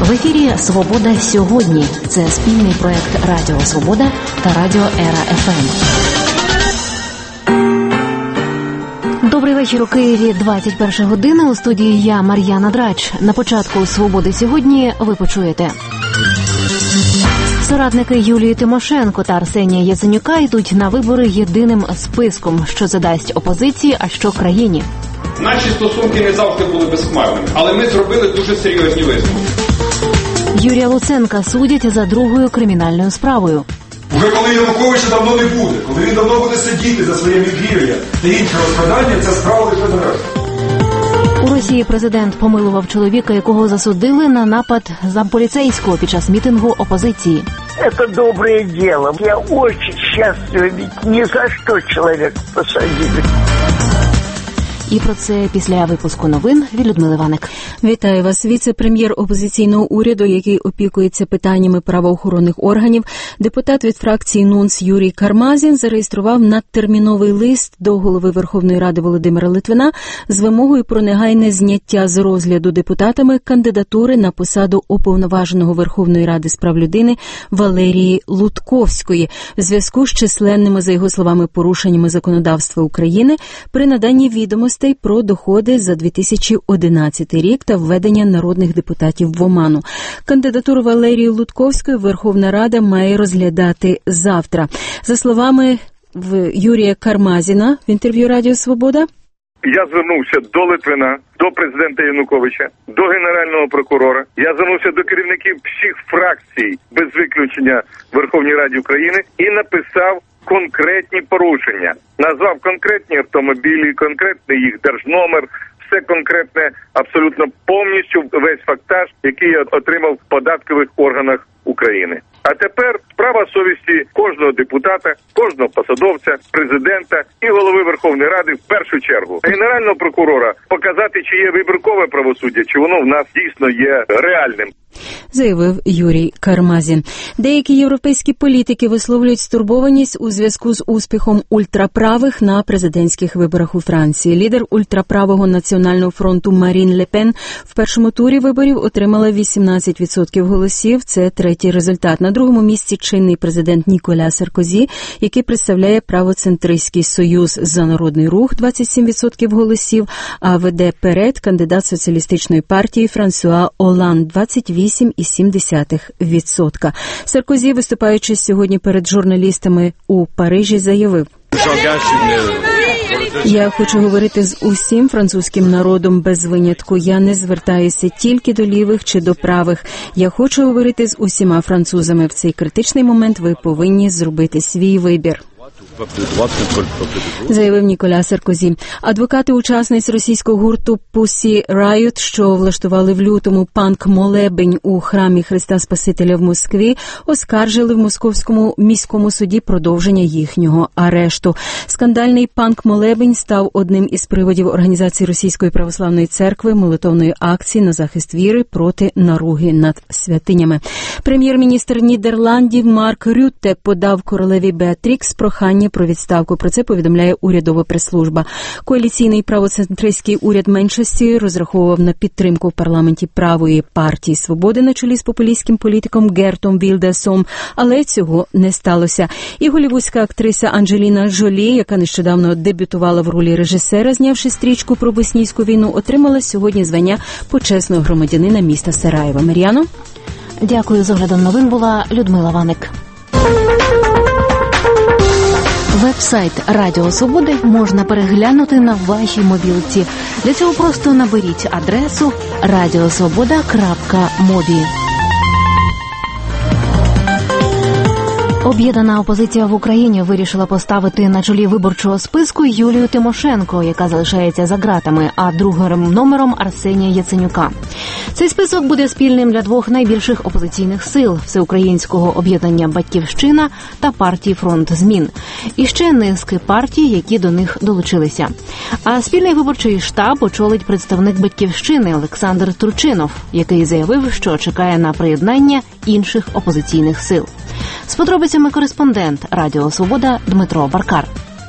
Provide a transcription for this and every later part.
В ефірі «Свобода сьогодні». Це спільний проект Радіо Свобода та Радіо Ера ФМ. Добрий вечір у Києві, 21 година. У студії я, Мар'яна Драч. На початку «Свободи сьогодні» ви почуєте. Соратники Юлії Тимошенко та Арсенія Яценюка йдуть на вибори єдиним списком, що задасть опозиції, а що країні. Наші стосунки не завжди були безхмарними, але ми зробили дуже серйозні висновки. Юрія Луценка судять за другою кримінальною справою. Вже коли Януковича давно не буде, коли він давно буде сидіти за своє відгір'я та інше розкрадання, ця справа лише завершена. У Росії президент помилував чоловіка, якого засудили на напад замполіцейського під час мітингу опозиції. Это доброе дело. Я очень счастлива, ведь ни за что человека посадили. І про це після випуску новин від Людмили Ваник. Вітаю вас. Віце-прем'єр опозиційного уряду, який опікується питаннями правоохоронних органів, депутат від фракції НУНС Юрій Кармазін зареєстрував надтерміновий лист до голови Верховної Ради Володимира Литвина з вимогою про негайне зняття з розгляду депутатами кандидатури на посаду уповноваженого Верховної Ради з прав людини Валерії Лутковської в зв'язку з численними, за його словами, порушеннями законодавства України при наданні відомостей про доходи за 2011 рік та введення народних депутатів в оману. Кандидатуру Валерії Лутковської Верховна Рада має розглядати завтра. За словами Юрія Кармазіна в інтерв'ю Радіо Свобода, я звернувся до Литвина, до президента Януковича, до Генерального прокурора. Я звернувся до керівників всіх фракцій, без виключення в Верховній Раді України, і написав конкретні порушення. Назвав конкретні автомобілі, конкретний їх держномер, все конкретне, абсолютно повністю весь фактаж, який я отримав в податкових органах України. А тепер справа совісті кожного депутата, кожного посадовця, президента і голови Верховної Ради в першу чергу. Генерального прокурора показати, чи є вибіркове правосуддя, чи воно в нас дійсно є реальним. Заявив Юрій Кармазін. Деякі європейські політики висловлюють стурбованість у зв'язку з успіхом ультраправих на президентських виборах у Франції. Лідер ультраправого Національного фронту Марін Ле Пен в першому турі виборів отримала 18% голосів. Це третій результат. На другому місці чинний президент Ніколя Саркозі, який представляє правоцентристський союз «За народний рух» 27% голосів, а веде перед кандидат соціалістичної партії Франсуа Оланд 28,7%. Саркозі, виступаючи сьогодні перед журналістами у Парижі, заявив: «Я хочу говорити з усім французьким народом без винятку. Я не звертаюся тільки до лівих чи до правих. Я хочу говорити з усіма французами. В цей критичний момент ви повинні зробити свій вибір», заявив Ніколя Саркозі. Адвокати учасниць російського гурту Pussy Riot, що влаштували в лютому панк-молебень у храмі Христа Спасителя в Москві, оскаржили в Московському міському суді продовження їхнього арешту. Скандальний панк-молебень став одним із приводів організації Російської православної церкви молитовної акції на захист віри проти наруги над святинями. Прем'єр-міністр Нідерландів Марк Рютте подав королеві Беатрікс прохання про відставку. Про це повідомляє урядова прес-служба. Коаліційний правоцентристський уряд меншості розраховував на підтримку в парламенті правої партії «Свободи» на чолі з популістським політиком Гертом Вільдерсом, але цього не сталося. І голлівудська актриса Анджеліна Джолі, яка нещодавно дебютувала в ролі режисера, знявши стрічку про боснійську війну, отримала сьогодні звання почесного громадянина міста Сараєва. Мар'яно? Дякую. З оглядом новин була Людмила Ваник. Веб-сайт Радіо Свободи можна переглянути на вашій мобілці. Для цього просто наберіть адресу radiosvoboda.mobi. Об'єднана опозиція в Україні вирішила поставити на чолі виборчого списку Юлію Тимошенко, яка залишається за ґратами, а другим номером Арсенія Яценюка. Цей список буде спільним для двох найбільших опозиційних сил – Всеукраїнського об'єднання «Батьківщина» та партії «Фронт змін». І ще низки партій, які до них долучилися. А спільний виборчий штаб очолить представник «Батьківщини» Олександр Турчинов, який заявив, що чекає на приєднання інших опозиційних сил. З подробицями кореспондент Радіо Свобода Дмитро Баркар.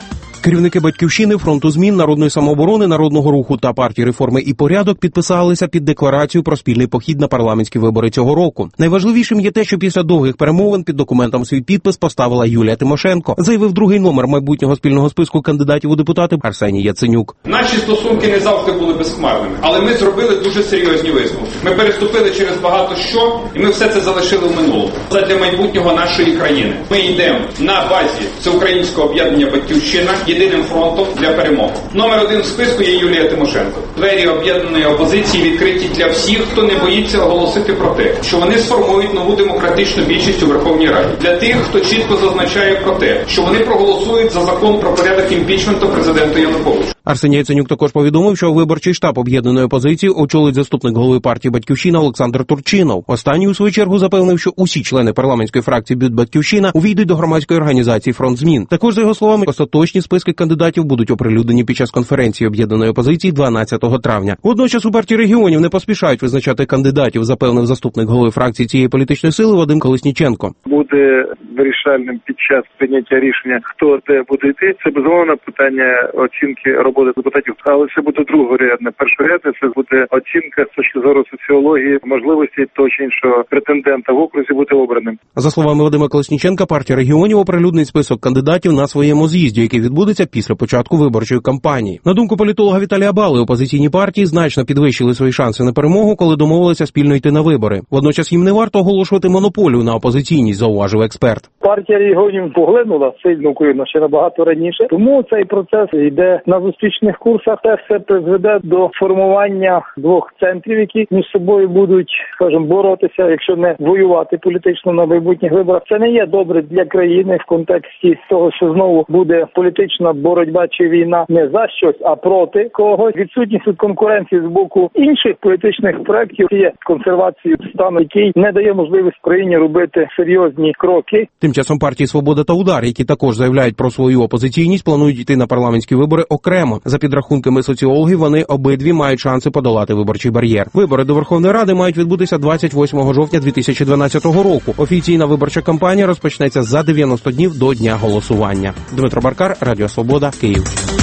Керівники «Батьківщини», «Фронту змін», «Народної самооборони», «Народного руху» та партії «Реформи і порядок» підписалися під декларацію про спільний похід на парламентські вибори цього року. Найважливішим є те, що після довгих перемовин під документом свій підпис поставила Юлія Тимошенко, заявив другий номер майбутнього спільного списку кандидатів у депутати Арсеній Яценюк. Наші стосунки не завжди були безхмарними, але ми зробили дуже серйозні висновки. Ми переступили через багато що, і ми все це залишили в минулому. Задля майбутнього нашої країни. Ми йдемо на базі Всеукраїнського об'єднання «Батьківщина» єдиним фронтом для перемоги. Номер 1 в списку є Юлія Тимошенко. Двері об'єднаної опозиції відкриті для всіх, хто не боїться оголосити про те, що вони сформують нову демократичну більшість у Верховній Раді. Для тих, хто чітко зазначає про те, що вони проголосують за закон про порядок імпічменту президента Януковича. Арсеній Яценюк також повідомив, що виборчий штаб об'єднаної опозиції очолить заступник голови партії «Батьківщина» Олександр Турчинов. Останній у свою чергу запевнив, що усі члени парламентської фракції «Батьківщина» увійдуть до громадської організації «Фронт змін». Також, за його словами, остаточні списки кандидатів будуть оприлюднені під час конференції об'єднаної опозиції 12 травня. Водночас у партії регіонів не поспішають визначати кандидатів, запевнив заступник голови фракції цієї політичної сили Вадим Колесніченко. Буде вирішальним під час прийняття рішення, хто де буде йти. Це безумовно питання оцінки роботи депутатів, але це буде другорядне. Першорядне це буде оцінка з точки зору соціології, можливості того чи іншого претендента в окрузі бути обраним. За словами Вадима Колесніченка, партія регіонів оприлюднить список кандидатів на своєму з'їзді, який відбудеться після початку виборчої кампанії. На думку політолога Віталія Бали, опозиційні партії значно підвищили свої шанси на перемогу, коли домовилися спільно йти на вибори. Водночас їм не варто оголошувати монополію на опозиційність, зауважив експерт. Партія регіонів поглинула сильно Україну ще набагато раніше, тому цей процес йде на зустрічних курсах. Це все призведе до формування двох центрів, які між собою будуть, скажімо, боротися, якщо не воювати політично на майбутніх виборах. Це не є добре для країни в контексті того, що знову буде політична боротьба чи війна не за щось, а проти когось. Відсутність конкуренції з боку інших політичних проєктів є консервацією стану, який не дає можливість країні робити серйозні кроки. Тим часом партії «Свобода» та «Удар», які також заявляють про свою опозиційність, планують йти на парламентські вибори окремо. За підрахунками соціологів, вони обидві мають шанси подолати виборчий бар'єр. Вибори до Верховної Ради мають відбутися 28 жовтня 2012 року. Офіційна виборча кампанія розпочнеться за 90 днів до дня голосування. Дмитро Баркар, Радіо Свобода, Київ.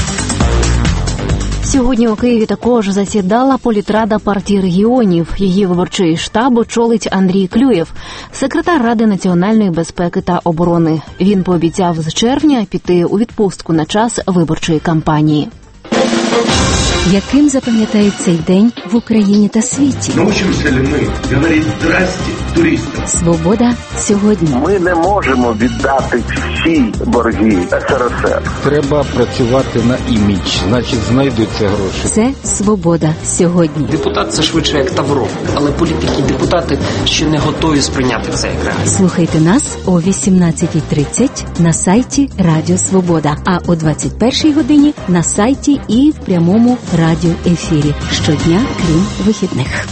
Сьогодні у Києві також засідала політрада партії регіонів. Її виборчий штаб очолить Андрій Клюєв, секретар Ради національної безпеки та оборони. Він пообіцяв з червня піти у відпустку на час виборчої кампанії. Яким запам'ятають цей день в Україні та світі? Научимся ли ми говорити «здрасте» туристам? Свобода сьогодні. Ми не можемо віддати всі борги СРСР. Треба працювати на імідж, значить знайдуться гроші. Це «Свобода сьогодні». Депутат – це швидше як Тавро, але політики і депутати ще не готові сприйняти це як реальність. Слухайте нас о 18:30 на сайті Радіо Свобода, а о 21:00 годині на сайті і в прямому радіоефірі. Щодня, крім вихідних.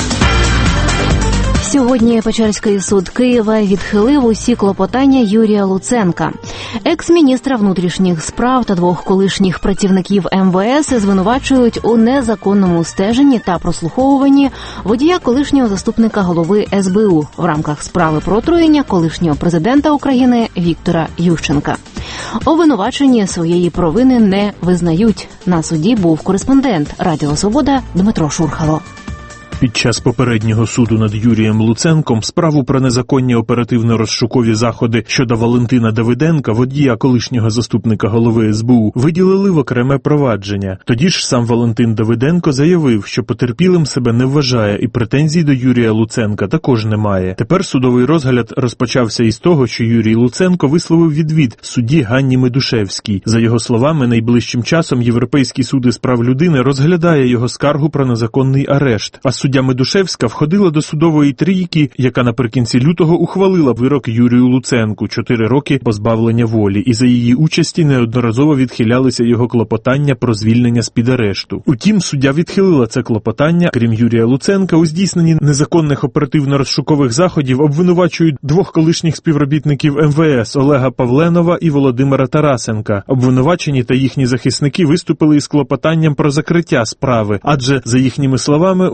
Сьогодні Печерський суд Києва відхилив усі клопотання Юрія Луценка. Екс-міністра внутрішніх справ та двох колишніх працівників МВС звинувачують у незаконному стеженні та прослуховуванні водія колишнього заступника голови СБУ в рамках справи про отруєння колишнього президента України Віктора Ющенка. Обвинувачені своєї провини не визнають. На суді був кореспондент Радіо Свобода Дмитро Шурхало. Під час попереднього суду над Юрієм Луценком справу про незаконні оперативно-розшукові заходи щодо Валентина Давиденка, водія колишнього заступника голови СБУ, виділили в окреме провадження. Тоді ж сам Валентин Давиденко заявив, що потерпілим себе не вважає і претензій до Юрія Луценка також немає. Тепер судовий розгляд розпочався із того, що Юрій Луценко висловив відвід судді Ганні Медушевській. За його словами, найближчим часом Європейський суд із прав людини розглядає його скаргу про незаконний арешт. А суддя Медушевська входила до судової трійки, яка наприкінці лютого ухвалила вирок Юрію Луценку – 4 роки позбавлення волі, і за її участі неодноразово відхилялися його клопотання про звільнення з-під арешту. Утім, суддя відхилила це клопотання. Крім Юрія Луценка, у здійсненні незаконних оперативно-розшукових заходів обвинувачують двох колишніх співробітників МВС Олега Павленова і Володимира Тарасенка. Обвинувачені та їхні захисники виступили із клопотанням про закриття справи, адже, за їхніми словами, у цій справі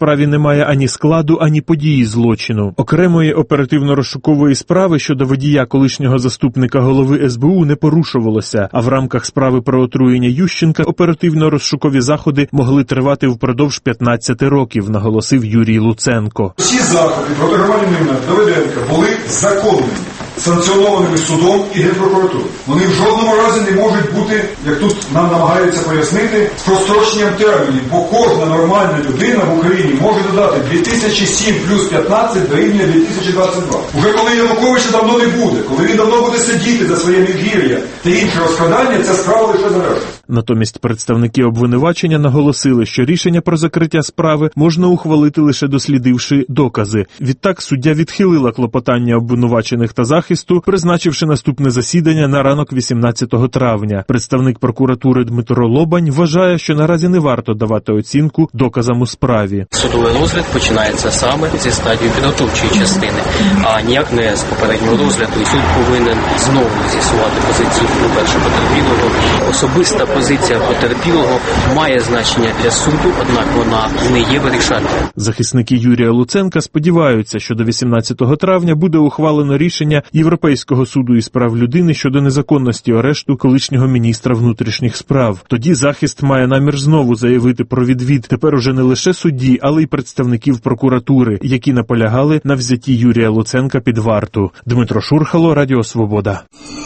справі немає ані складу, ані події злочину. Окремої оперативно-розшукової справи щодо водія колишнього заступника голови СБУ не порушувалося, а в рамках справи про отруєння Ющенка оперативно-розшукові заходи могли тривати впродовж 15 років, наголосив Юрій Луценко. Всі заходи проти громадянина Давиденка були законними, санкціонованими судом і Генпрокуратурою. Вони в жодному разі не можуть бути, як тут нам намагаються пояснити, з простроченням термінів, бо кожна нормальна людина в Україні може додати 2007 плюс 15 дорівнює 2022. Уже коли Януковича давно не буде, коли він давно буде сидіти за своє відгір'я та інше розкрадання, ця справа лише завершиться. Натомість представники обвинувачення наголосили, що рішення про закриття справи можна ухвалити лише дослідивши докази. Відтак суддя відхилила клопотання обвинувачених та захисту, призначивши наступне засідання на ранок 18 травня. Представник прокуратури Дмитро Лобань вважає, що наразі не варто давати оцінку доказам у справі. Судовий розгляд починається саме зі стадії підготовчої частини, а ніяк не з попереднього розгляду. І суд повинен знову з'ясувати позицію, по-перше, потерпілого. Особиста позиція потерпілого має значення для суду, однак вона не є вирішальною. Захисники Юрія Луценка сподіваються, що до 18 травня буде ухвалено рішення Європейського суду із прав людини щодо незаконності арешту колишнього міністра внутрішніх справ. Тоді захист має намір знову заявити про відвід тепер уже не лише судді, але й представників прокуратури, які наполягали на взятті Юрія Луценка під варту. Дмитро Шурхало, Радіо Свобода.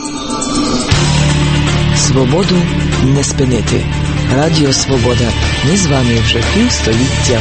Свободу не спинити. Радіо Свобода. Ми з вами вже півстоліття.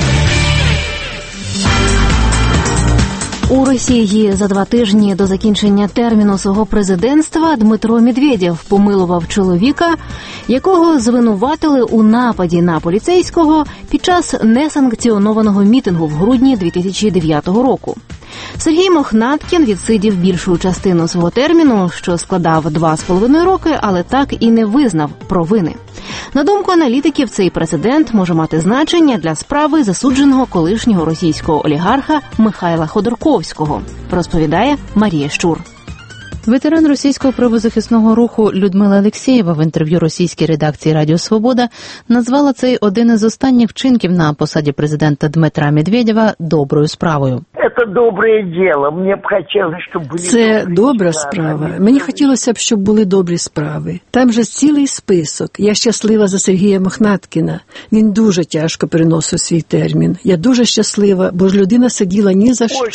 У Росії за 2 тижні до закінчення терміну свого президентства Дмитро Медведєв помилував чоловіка, якого звинуватили у нападі на поліцейського під час несанкціонованого мітингу в грудні 2009 року. Сергій Мохнаткін відсидів більшу частину свого терміну, що складав 2,5 роки, але так і не визнав провини. На думку аналітиків, цей прецедент може мати значення для справи засудженого колишнього російського олігарха Михайла Ходорковського, розповідає Марія Щур. Ветеран російського правозахисного руху Людмила Алексєєва в інтерв'ю російській редакції «Радіо Свобода» назвала цей один із останніх вчинків на посаді президента Дмитра Медведєва доброю справою. Це добра справа. Мені хотілося б, щоб були добрі справи. Там же цілий список. Я щаслива за Сергія Мохнаткіна. Він дуже тяжко переносив свій термін. Я дуже щаслива, бо ж людина сиділа ні за що.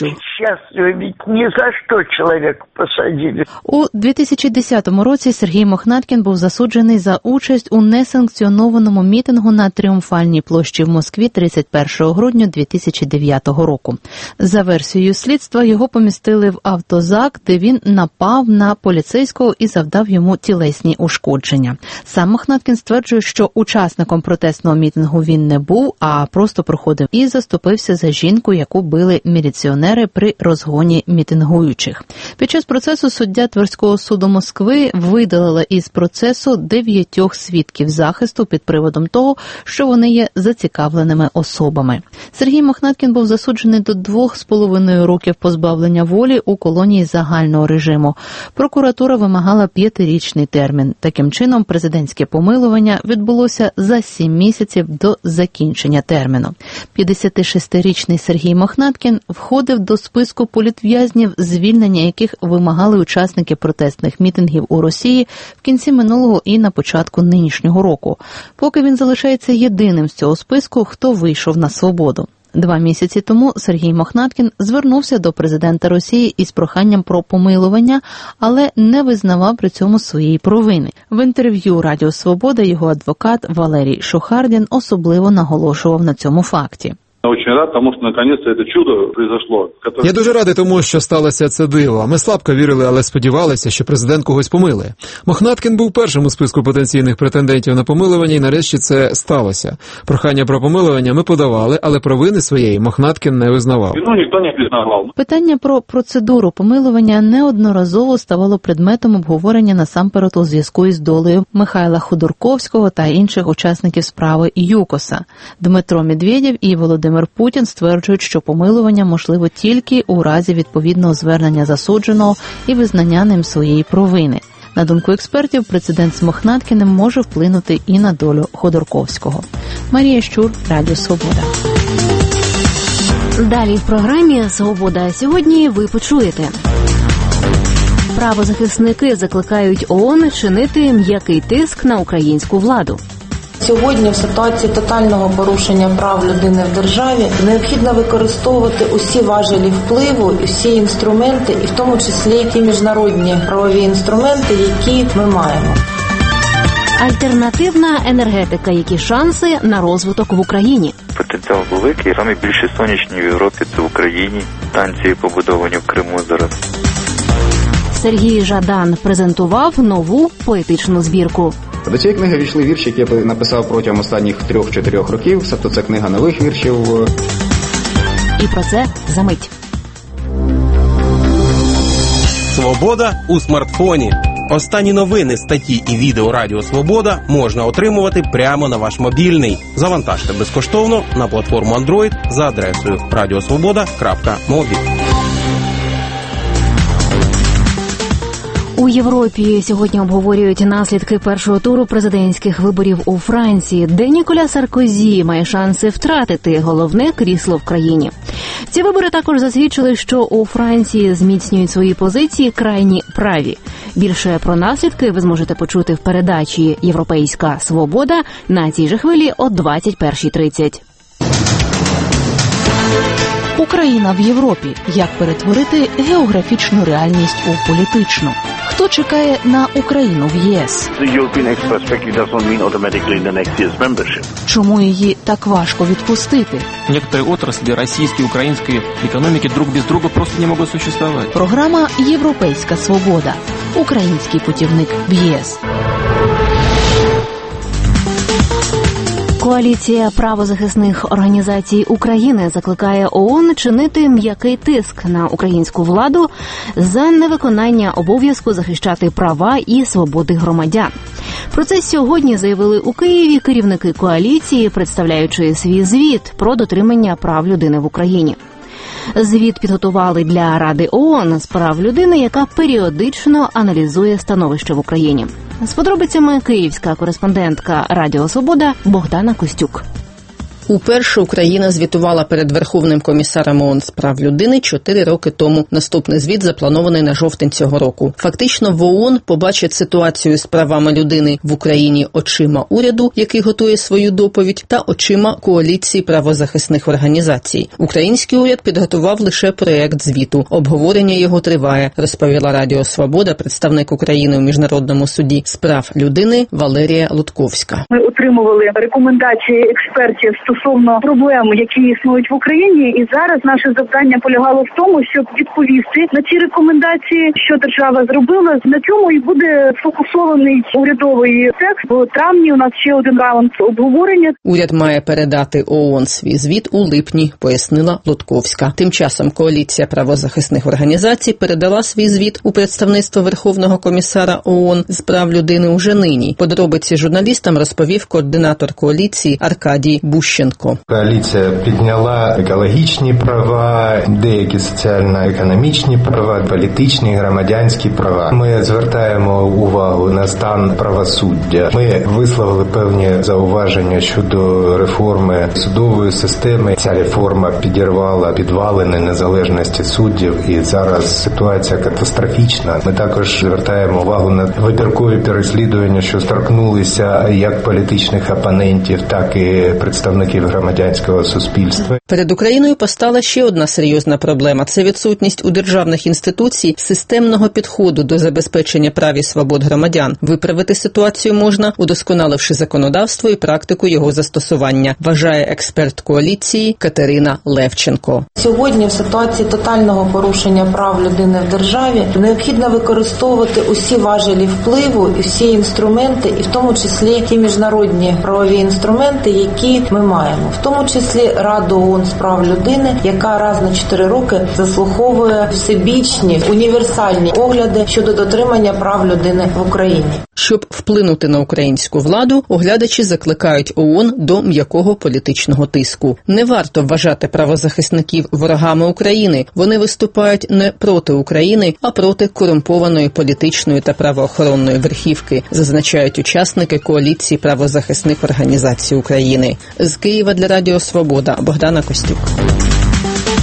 Ні за що чоловік посадили. У 2010 році Сергій Мохнаткін був засуджений за участь у несанкціонованому мітингу на Тріумфальній площі в Москві 31 грудня 2009 року. За версією слідства, його помістили в автозак, де він напав на поліцейського і завдав йому тілесні ушкодження. Сам Мохнаткін стверджує, що учасником протестного мітингу він не був, а просто проходив і заступився за жінку, яку били міліціонери при розгоні мітингуючих. Під час процесу суддя Тверського суду Москви видалила із процесу 9 свідків захисту під приводом того, що вони є зацікавленими особами. Сергій Мохнаткін був засуджений до 2,5 років позбавлення волі у колонії загального режиму. Прокуратура вимагала 5-річний термін. Таким чином, президентське помилування відбулося за 7 місяців до закінчення терміну. 56-річний Сергій Мохнаткін входив до списку політв'язнів, звільнення яких вимагали учасники протестних мітингів у Росії в кінці минулого і на початку нинішнього року. Поки він залишається єдиним з цього списку, хто вийшов на свободу. 2 місяці тому Сергій Мохнаткін звернувся до президента Росії із проханням про помилування, але не визнавав при цьому своєї провини. В інтерв'ю «Радіо Свобода» його адвокат Валерій Шухардін особливо наголошував на цьому факті. Очень рад, тому що наконец-то це чудо произошло. Я дуже радий тому, що сталося це диво. Ми слабко вірили, але сподівалися, що президент когось помилує. Мохнаткін був першим у списку потенційних претендентів на помилування, і нарешті це сталося. Прохання про помилування ми подавали, але провини своєї Мохнаткін не визнавав. Ну, ніхто не признавав. Питання про процедуру помилування неодноразово ставало предметом обговорення насамперед у зв'язку із долею Михайла Ходорковського та інших учасників справи ЮКОСа. Дмитро Медведєв і Володимир Путін стверджують, що помилування можливо тільки у разі відповідного звернення засудженого і визнання ним своєї провини. На думку експертів, прецедент з Мохнаткіним може вплинути і на долю Ходорковського. Марія Щур, Радіо Свобода. Далі в програмі «Свобода сьогодні» ви почуєте. Правозахисники закликають ООН чинити м'який тиск на українську владу. Сьогодні в ситуації тотального порушення прав людини в державі необхідно використовувати усі важелі впливу, усі інструменти, і в тому числі ті міжнародні правові інструменти, які ми маємо. Альтернативна енергетика. Які шанси на розвиток в Україні? Потенціал великий. Самі більші сонячні в Європі – це в Україні. Станції побудовані в Криму зараз. Сергій Жадан презентував нову поетичну збірку. До цієї книги війшли вірші, які я написав протягом останніх 3-4 років. Тобто це книга нових віршів. І про це за мить. Свобода у смартфоні. Останні новини, статті і відео Радіо Свобода можна отримувати прямо на ваш мобільний. Завантажте безкоштовно на платформу Android за адресою radiosvoboda.mobi. У Європі сьогодні обговорюють наслідки першого туру президентських виборів у Франції, де Ніколя Саркозі має шанси втратити головне крісло в країні. Ці вибори також засвідчили, що у Франції зміцнюють свої позиції крайні праві. Більше про наслідки ви зможете почути в передачі «Європейська свобода» на цій же хвилі о 21:30. Україна в Європі. Як перетворити географічну реальність у політичну? Хто чекає на Україну в ЄС? Чому її так важко відпустити? Некоторые отрасли российской и украинской экономики друг без друга просто не могут существовать. Програма «Європейська свобода». Український путівник в ЄС. Коаліція правозахисних організацій України закликає ООН чинити м'який тиск на українську владу за невиконання обов'язку захищати права і свободи громадян. Про це сьогодні заявили у Києві керівники коаліції, представляючи свій звіт про дотримання прав людини в Україні. Звіт підготували для Ради ООН з прав людини, яка періодично аналізує становище в Україні. З подробицями київська кореспондентка Радіо Свобода Богдана Костюк. Уперше Україна звітувала перед Верховним комісаром ООН з прав людини 4 роки тому. Наступний звіт запланований на жовтень цього року. Фактично в ООН побачить ситуацію з правами людини в Україні очима уряду, який готує свою доповідь, та очима коаліції правозахисних організацій. Український уряд підготував лише проєкт звіту. Обговорення його триває, розповіла Радіо Свобода представник України у Міжнародному суді з прав людини Валерія Лутковська. Ми отримували рекомендації експертів стосовно проблем, які існують в Україні, і зараз наше завдання полягало в тому, щоб відповісти на ці рекомендації, що держава зробила. На цьому і буде сфокусований урядовий текст. В травні у нас ще один раунд обговорення. Уряд має передати ООН свій звіт у липні, пояснила Лутковська. Тим часом коаліція правозахисних організацій передала свій звіт у представництво Верховного комісара ООН з прав людини уже нині. Подробиці журналістам розповів координатор коаліції Аркадій Бущенко. Коаліція підняла екологічні права, деякі соціально-економічні права, політичні, громадянські права. Ми звертаємо увагу на стан правосуддя. Ми висловили певні зауваження щодо реформи судової системи. Ця реформа підірвала підвалини незалежності суддів, і зараз ситуація катастрофічна. Ми також звертаємо увагу на вибіркові переслідування, що торкнулися як політичних опонентів, так і представників громадянського суспільства. Перед Україною постала ще одна серйозна проблема – це відсутність у державних інституцій системного підходу до забезпечення прав і свобод громадян. Виправити ситуацію можна, удосконаливши законодавство і практику його застосування, вважає експерт коаліції Катерина Левченко. Сьогодні в ситуації тотального порушення прав людини в державі необхідно використовувати усі важелі впливу і всі інструменти, і в тому числі ті міжнародні правові інструменти, які ми маємо. В тому числі Раду ООН з прав людини, яка раз на 4 роки заслуховує всебічні, універсальні огляди щодо дотримання прав людини в Україні. Щоб вплинути на українську владу, оглядачі закликають ООН до м'якого політичного тиску. Не варто вважати правозахисників ворогами України. Вони виступають не проти України, а проти корумпованої політичної та правоохоронної верхівки, зазначають учасники коаліції правозахисних організацій України. З Києва для Радіо Свобода Богдана Костюк.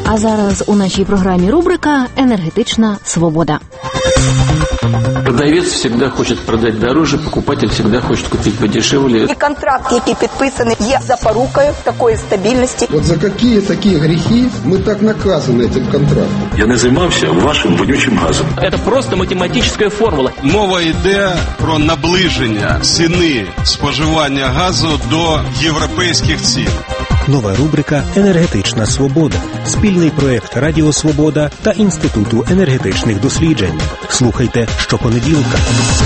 А зараз у нашій програмі рубрика «Енергетична свобода». Продавец всегда хочет продать дороже, покупатель всегда хочет купить подешевле. І контракт, який підписаний, є запорукою такої стабільності. От за які такі гріхи ми так наказані цим контрактом? Я не займався вашим вонючим газом. Це просто математична формула. Мова йде про наближення ціни споживання газу до європейських цін. Нова рубрика «Енергетична свобода» – спільний проєкт Радіо Свобода та Інституту енергетичних досліджень. Слухайте щопонеділка.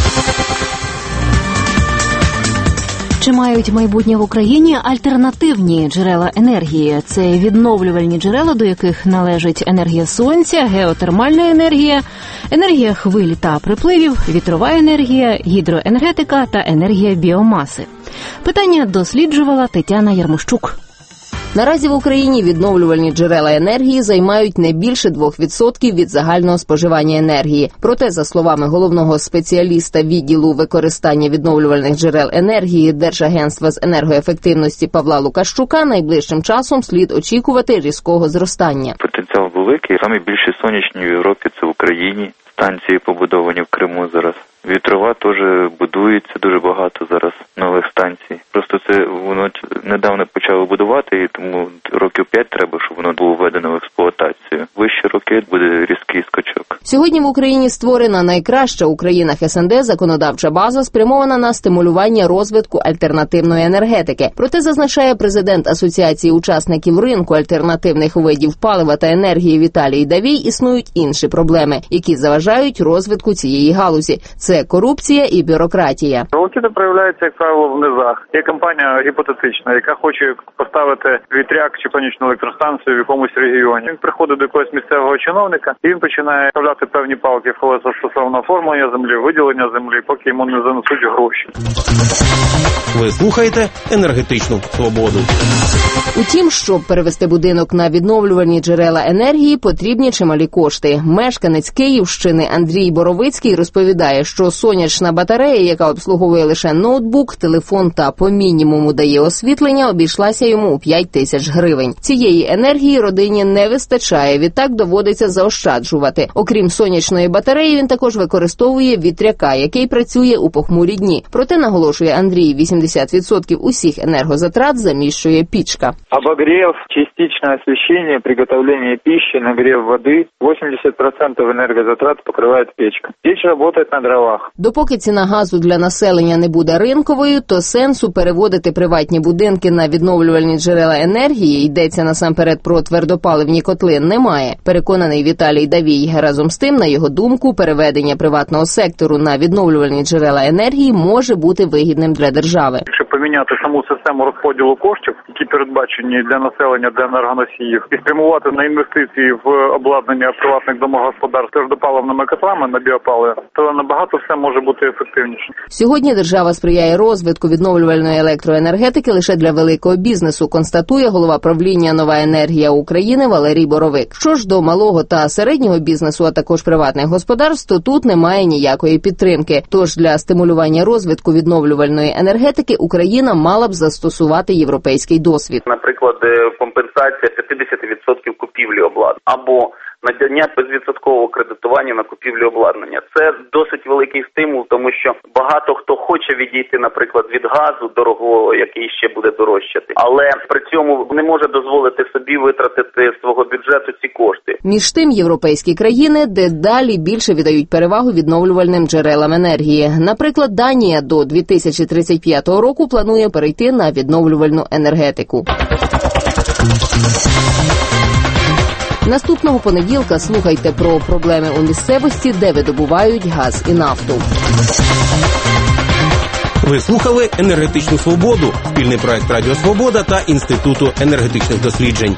Чи мають майбутнє в Україні альтернативні джерела енергії? Це відновлювальні джерела, до яких належить енергія сонця, геотермальна енергія, енергія хвиль та припливів, вітрова енергія, гідроенергетика та енергія біомаси. Питання досліджувала Тетяна Ярмощук. Наразі в Україні відновлювальні джерела енергії займають не більше 2% від загального споживання енергії. Проте, за словами головного спеціаліста відділу використання відновлювальних джерел енергії Держагентства з енергоефективності Павла Лукащука, найближчим часом слід очікувати різкого зростання. Потенціал великий. Самі більші сонячні в Європі – це в Україні. Станції побудовані в Криму зараз. Вітрова теж будується, дуже багато зараз нових станцій. Просто це воно недавно почало будувати, і тому років 5 треба, щоб воно було введено в експлуатацію. Вищі роки буде різкий скачок. Сьогодні в Україні створена найкраща у країнах СНД законодавча база, спрямована на стимулювання розвитку альтернативної енергетики. Проте, зазначає президент Асоціації учасників ринку альтернативних видів палива та енергії Віталій Давій, існують інші проблеми, які заважають розвитку цієї галузі. Це корупція і бюрократія. Волокіти проявляються, як правило, в низах. Є компанія гіпотетична, яка хоче поставити вітряк чи сонячну електростанцію в якомусь регіоні. Він приходить до якогось місцевого чиновника і він починає вставляти певні палки в колеса стосовно оформлення землі, виділення землі, поки йому не занесуть гроші. Ви слухаєте «Енергетичну свободу». Утім, щоб перевести будинок на відновлювальні джерела енергії, потрібні чималі кошти. Мешканець Київщини Андрій Боровицький розповідає, що сонячна батарея, яка обслуговує лише ноутбук, телефон та по мінімуму дає освітлення, обійшлася йому у 5 тисяч гривень. Цієї енергії родині не вистачає, відтак доводиться заощаджувати. Окрім сонячної батареї, він також використовує вітряка, який працює у похмурі дні. Проте, наголошує Андрій, 80% усіх енергозатрат заміщує пічка. Обогрев, частичное освещение, приготовление пищи, нагрев воды, 80% энергозатрат покрывает печка. Печь работает на дровах. Допоки ціна газу для населення не буде ринковою, то сенсу переводити приватні будинки на відновлювальні джерела енергії, йдеться насамперед про твердопаливні котли, немає. Переконаний Віталій Давій. Разом з тим, на його думку, переведення приватного сектору на відновлювальні джерела енергії може бути вигідним для держави. Якщо поміняти саму систему розподілу коштів, які передбачені для населення, для енергоносіїв, і спрямувати на інвестиції в обладнання приватних домогосподарств твердопаливними котлами на біопаливо, то набагато все може бути ефективніше. Сьогодні держава сприяє розвитку відновлювальної електроенергетики лише для великого бізнесу, констатує голова правління «Нова енергія України» Валерій Боровик. Що ж до малого та середнього бізнесу, а також приватних господарств, то тут немає ніякої підтримки. Тож для стимулювання розвитку відновлювальної енергетики Україна мала б застосувати європейський досвід. Наприклад, компенсація 50% купівлі обладнання або надання безвідсоткового кредитування на купівлю обладнання. Це досить великий стимул, тому що багато хто хоче відійти, наприклад, від газу дорогого, який ще буде дорожчати, але при цьому не може дозволити собі витратити з свого бюджету ці кошти. Між тим, європейські країни дедалі більше віддають перевагу відновлювальним джерелам енергії. Наприклад, Данія до 2035 року планує перейти на відновлювальну енергетику. Наступного понеділка слухайте про проблеми у місцевості, де видобувають газ і нафту. Ви слухали «Енергетичну свободу» – спільний проект Радіо Свобода та Інституту енергетичних досліджень.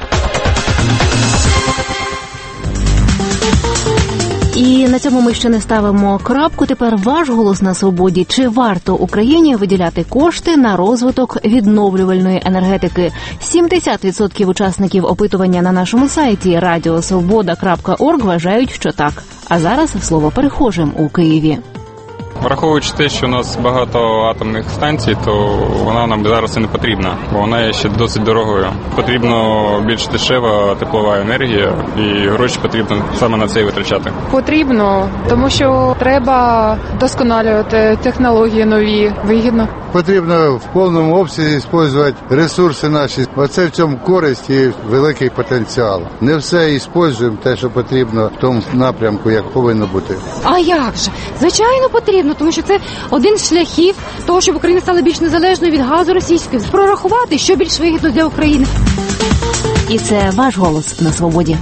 І на цьому ми ще не ставимо крапку. Тепер ваш голос на свободі. Чи варто Україні виділяти кошти на розвиток відновлювальної енергетики? 70% учасників опитування на нашому сайті radiosvoboda.org вважають, що так. А зараз слово перехожим у Києві. Враховуючи те, що у нас багато атомних станцій, то вона нам зараз і не потрібна, бо вона є ще досить дорогою. Потрібно більш дешева теплова енергія, і гроші потрібно саме на це і витрачати. Потрібно, тому що треба вдосконалювати технології нові, вигідно. Потрібно в повному обсязі використовувати ресурси наші. Оце в цьому користь і великий потенціал. Не все використовуємо те, що потрібно в тому напрямку, як повинно бути. А як же? Звичайно, потрібно, тому що це один з шляхів того, щоб Україна стала більш незалежною від газу російського. Прорахувати, що більш вигідно для України. І це ваш голос на Свободі.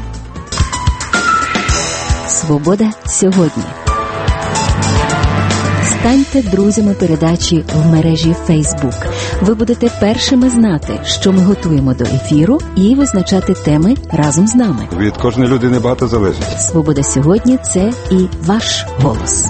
Свобода сьогодні. Станьте друзями передачі в мережі Facebook. Ви будете першими знати, що ми готуємо до ефіру, і визначати теми разом з нами. Від кожної людини багато залежить. Свобода сьогодні – це і ваш голос.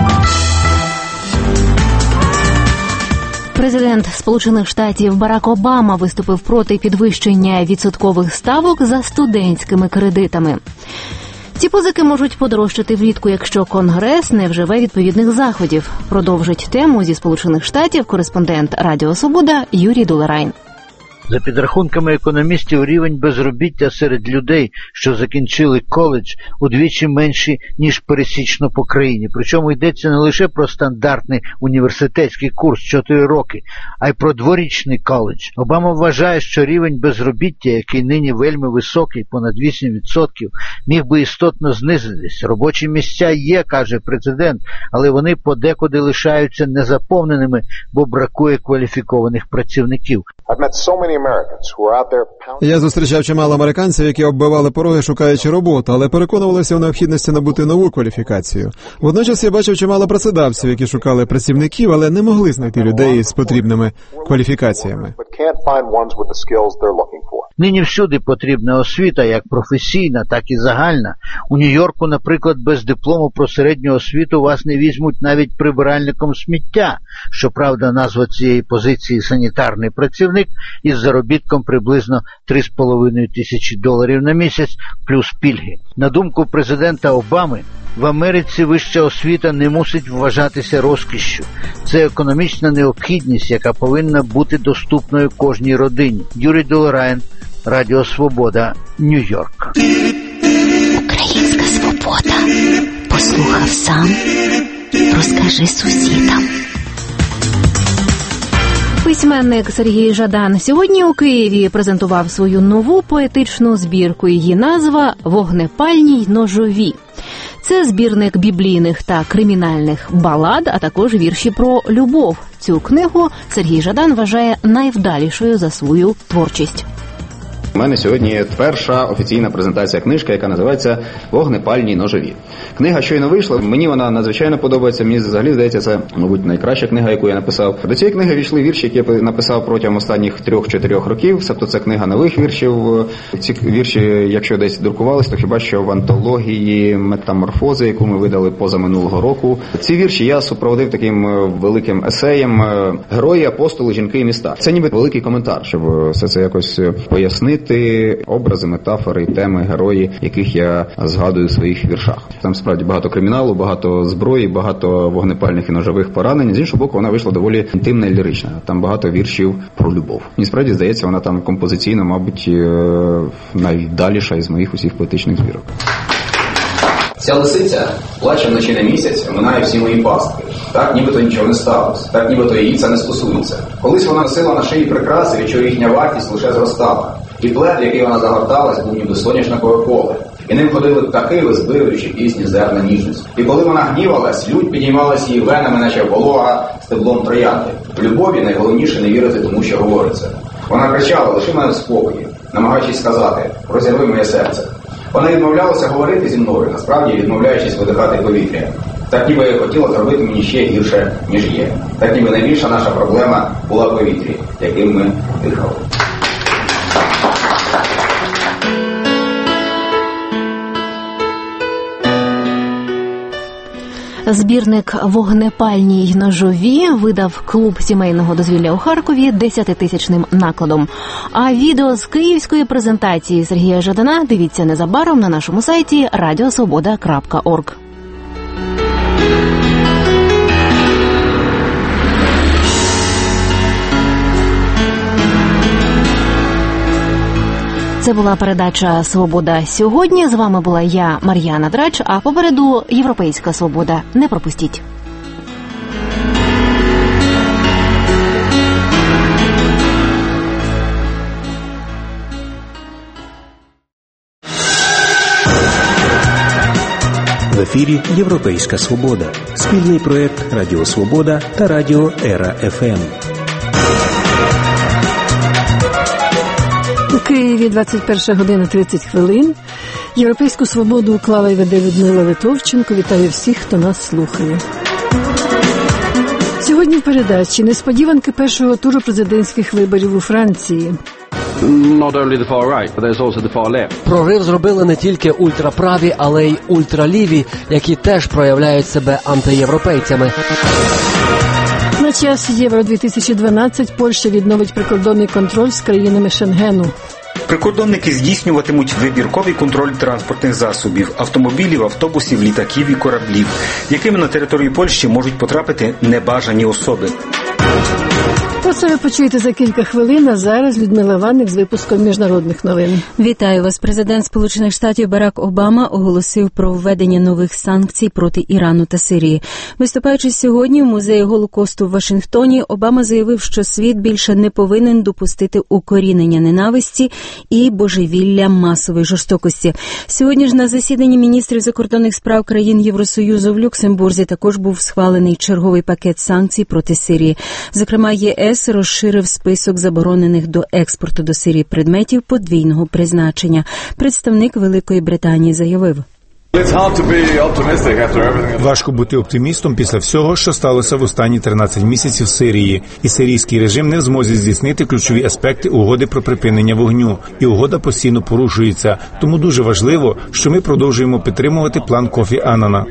Президент Сполучених Штатів Барак Обама виступив проти підвищення відсоткових ставок за студентськими кредитами. Ці позики можуть подорожчати влітку, якщо Конгрес не вживе відповідних заходів. Продовжить тему зі Сполучених Штатів кореспондент Радіо Свобода Юрій Дулерайн. За підрахунками економістів, рівень безробіття серед людей, що закінчили коледж, удвічі менший, ніж пересічно по країні. Причому йдеться не лише про стандартний університетський курс 4 роки, а й про дворічний коледж. Обама вважає, що рівень безробіття, який нині вельми високий, понад 8%, міг би істотно знизитись. Робочі місця є, каже президент, але вони подекуди лишаються незаповненими, бо бракує кваліфікованих працівників. Я зустрічав чимало американців, які оббивали пороги, шукаючи роботу, але переконувалися у необхідності набути нову кваліфікацію. Водночас я бачив чимало працедавців, які шукали працівників, але не могли знайти людей з потрібними кваліфікаціями. Нині всюди потрібна освіта, як професійна, так і загальна. У Нью-Йорку, наприклад, без диплому про середню освіту вас не візьмуть навіть прибиральником сміття. Щоправда, назва цієї позиції санітарний працівник із заробітком приблизно $3,5 тисячі на місяць плюс пільги. На думку президента Обами, в Америці вища освіта не мусить вважатися розкішшю. Це економічна необхідність, яка повинна бути доступною кожній родині. Юрій Дулерайн, Радіо Свобода, Нью-Йорк. Українська свобода. Послухав сам, розкажи сусідам. Письменник Сергій Жадан сьогодні у Києві презентував свою нову поетичну збірку. Її назва «Вогнепальні й ножові». Це збірник біблійних та кримінальних балад, а також вірші про любов. Цю книгу Сергій Жадан вважає найвдалішою за свою творчість. У мене сьогодні перша офіційна презентація книжки, яка називається «Вогнепальні ножові». Книга щойно вийшла, мені вона надзвичайно подобається, мені взагалі здається, це, мабуть, найкраща книга, яку я написав. До цієї книги війшли вірші, які я написав протягом останніх 3-4 років, тобто це книга нових віршів. Ці вірші, якщо десь друкувалися, то хіба що в антології «Метаморфози», яку ми видали позаминулого року. Ці вірші я супроводив таким великим есеєм «Герої, апостоли, жінки і міста». Це ніби великий коментар, щоб все це якось пояснити. Образи, метафори, теми, герої, яких я згадую в своїх віршах. Там справді багато криміналу, багато зброї, багато вогнепальних і ножових поранень. З іншого боку, вона вийшла доволі інтимна і лірична. Там багато віршів про любов. Мені справді здається, вона там композиційно, мабуть, найвдаліша із моїх усіх поетичних збірок. Ця лисиця плаче вночі на місяць, оминає всі мої пастки. Так нібито нічого не сталося, так нібито її це не стосується. Колись вона носила на шиї прикраси, від чого їхня вартість лише зростала. І плед, в який вона загорталась, був ніби соняшникове поле. І ним ходили птахи, визбиваючи пісні зерна ніжності. І коли вона гнівалась, лють підіймалась її венами, наче волога стеблом троянди. В любові найголовніше не вірити тому, що говориться. Вона кричала: «Лиши мене в спокої», намагаючись сказати: «Розірви моє серце». Вона відмовлялася говорити зі мною, насправді відмовляючись видихати повітря. Так ніби я хотіла зробити мені ще гірше, ніж є. Так ніби найбільша наша проблема була повітрі, яким ми дихали. Збірник «Вогнепальні й ножові» видав клуб сімейного дозвілля у Харкові 10-тисячним накладом. А відео з київської презентації Сергія Жадана дивіться незабаром на нашому сайті radiosvoboda.org. Це була передача «Свобода сьогодні». З вами була я, Мар'яна Драч, а попереду «Європейська свобода». Не пропустіть. В ефірі «Європейська свобода» – спільний проєкт Радіо Свобода та Радіо Ера ФМ. У Києві 21 година 30 хвилин. «Європейську свободу» уклала і веде Людмила Литовченко. Вітаю всіх, хто нас слухає. Сьогодні в передачі несподіванки першого туру президентських виборів у Франції. Прорив зробили не тільки ультраправі, але й ультраліві, які теж проявляють себе антиєвропейцями. На час Євро-2012 Польща відновить прикордонний контроль з країнами Шенгену. Прикордонники здійснюватимуть вибірковий контроль транспортних засобів, автомобілів, автобусів, літаків і кораблів, якими на територію Польщі можуть потрапити небажані особи. Про це ви почуєте за кілька хвилин, а зараз Людмила Ванник з випуском міжнародних новин. Вітаю вас. Президент Сполучених Штатів Барак Обама оголосив про введення нових санкцій проти Ірану та Сирії. Виступаючи сьогодні в музеї Голокосту в Вашингтоні, Обама заявив, що світ більше не повинен допустити укорінення ненависті і божевілля масової жорстокості. Сьогодні ж на засіданні міністрів закордонних справ країн Євросоюзу в Люксембурзі також був схвалений черговий пакет санкцій проти Сирії. Зокрема, ЄС розширив список заборонених до експорту до Сирії предметів подвійного призначення. Представник Великої Британії заявив: Важко бути оптимістом після всього, що сталося в останні 13 місяців в Сирії. І сирійський режим не в змозі здійснити ключові аспекти угоди про припинення вогню. І угода постійно порушується. Тому дуже важливо, що ми продовжуємо підтримувати план Кофі Аннана.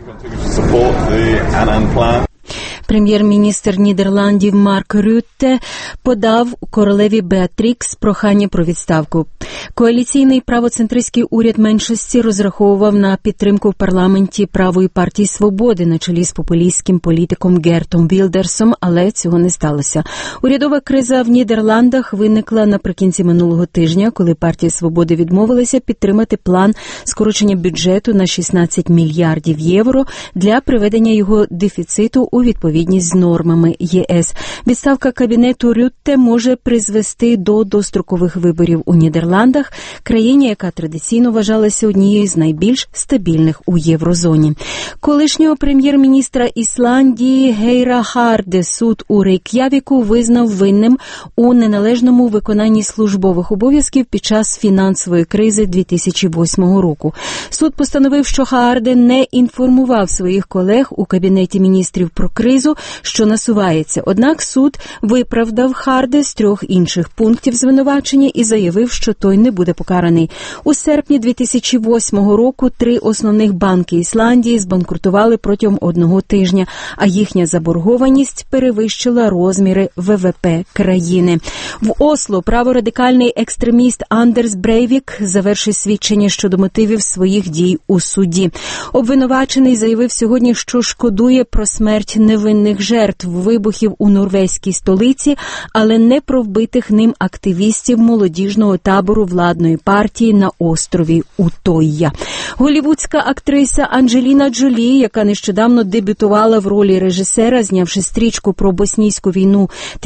Прем'єр-міністр Нідерландів Марк Рютте подав королеві Беатрікс прохання про відставку. Коаліційний правоцентристський уряд меншості розраховував на підтримку в парламенті правої партії «Свободи» на чолі з популістським політиком Гертом Вілдерсом, але цього не сталося. Урядова криза в Нідерландах виникла наприкінці минулого тижня, коли партія «Свободи» відмовилася підтримати план скорочення бюджету на 16 мільярдів євро для приведення його дефіциту у відповідність з нормами ЄС. Відставка кабінету Рютте може призвести до дострокових виборів у Нідерландах, країні, яка традиційно вважалася однією з найбільш стабільних у єврозоні. Колишнього прем'єр-міністра Ісландії Гейра Харде суд у Рейк'явіку визнав винним у неналежному виконанні службових обов'язків під час фінансової кризи 2008 року. Суд постановив, що Харде не інформував своїх колег у Кабінеті міністрів про кризу, що насувається. Однак суд виправдав Харде з 3 інших пунктів звинувачення і заявив, що той не буде покараний. У серпні 2008 року 3 основних банки Ісландії збанкрутували протягом 1 тижня, а їхня заборгованість перевищила розміри ВВП країни. В Осло праворадикальний екстреміст Андерс Брейвік завершив свідчення щодо мотивів своїх дій у суді. Обвинувачений заявив сьогодні, що шкодує про смерть невинних жертв вибухів у норвезькій столиці, але не про вбитих ним активістів молодіжного табору владної партії на острові Утойя. Голлівудська актриса Анджеліна Джолі, яка нещодавно дебютувала в ролі режисера, знявши стрічку про боснійську війну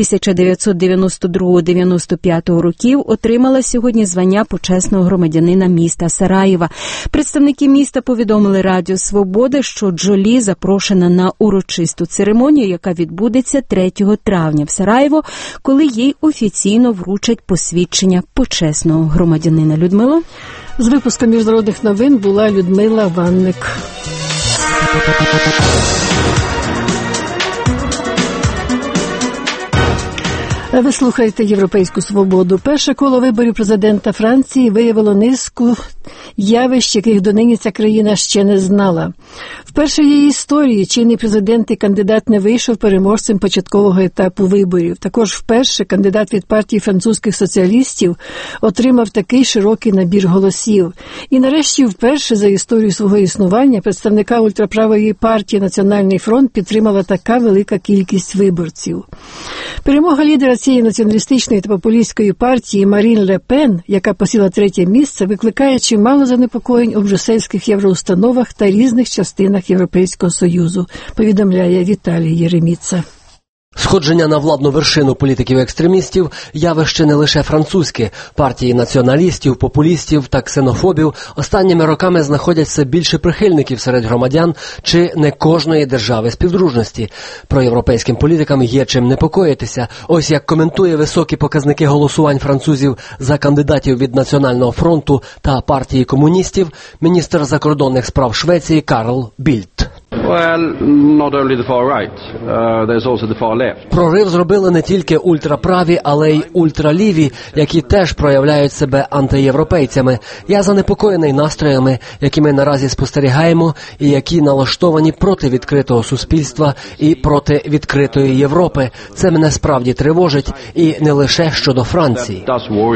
1992-95 років, отримала сьогодні звання почесного громадянина міста Сараєва. Представники міста повідомили Радіо Свобода, що Джолі запрошена на урочисту церемонію, яка відбудеться 3 травня в Сараєво, коли їй офіційно вручать посвідчення почесного громадянина. Людмило? З випуском міжнародних новин була Людмила Ванник. Ви слухаєте «Європейську свободу». Перше коло виборів президента Франції виявило низку явищ, яких донині ця країна ще не знала. Вперше в її історії чинний президент і кандидат не вийшов переможцем початкового етапу виборів. Також вперше кандидат від партії французьких соціалістів отримав такий широкий набір голосів. І нарешті вперше за історію свого існування представника ультраправої партії «Національний фронт» підтримала така велика кількість виборців. Перемога лідера цієї націоналістичної та популістської партії Марін Ле Пен, яка посіла 3-те місце, викликає чимало занепокоєнь у брюссельських євроустановах та різних частинах Європейського Союзу, повідомляє Віталій Єреміца. Сходження на владну вершину політиків-екстремістів – явище не лише французьке. Партії націоналістів, популістів та ксенофобів останніми роками знаходять все більше прихильників серед громадян чи не кожної держави співдружності. Проєвропейським політикам є чим непокоїтися. Ось як коментує високі показники голосувань французів за кандидатів від Національного фронту та партії комуністів міністр закордонних справ Швеції Карл Більд. Прорив зробили не тільки ультраправі, але й ультраліві, які теж проявляють себе антиєвропейцями. Я занепокоєний настроями, які ми наразі спостерігаємо, і які налаштовані проти відкритого суспільства і проти відкритої Європи. Це мене справді тривожить, і не лише щодо Франції.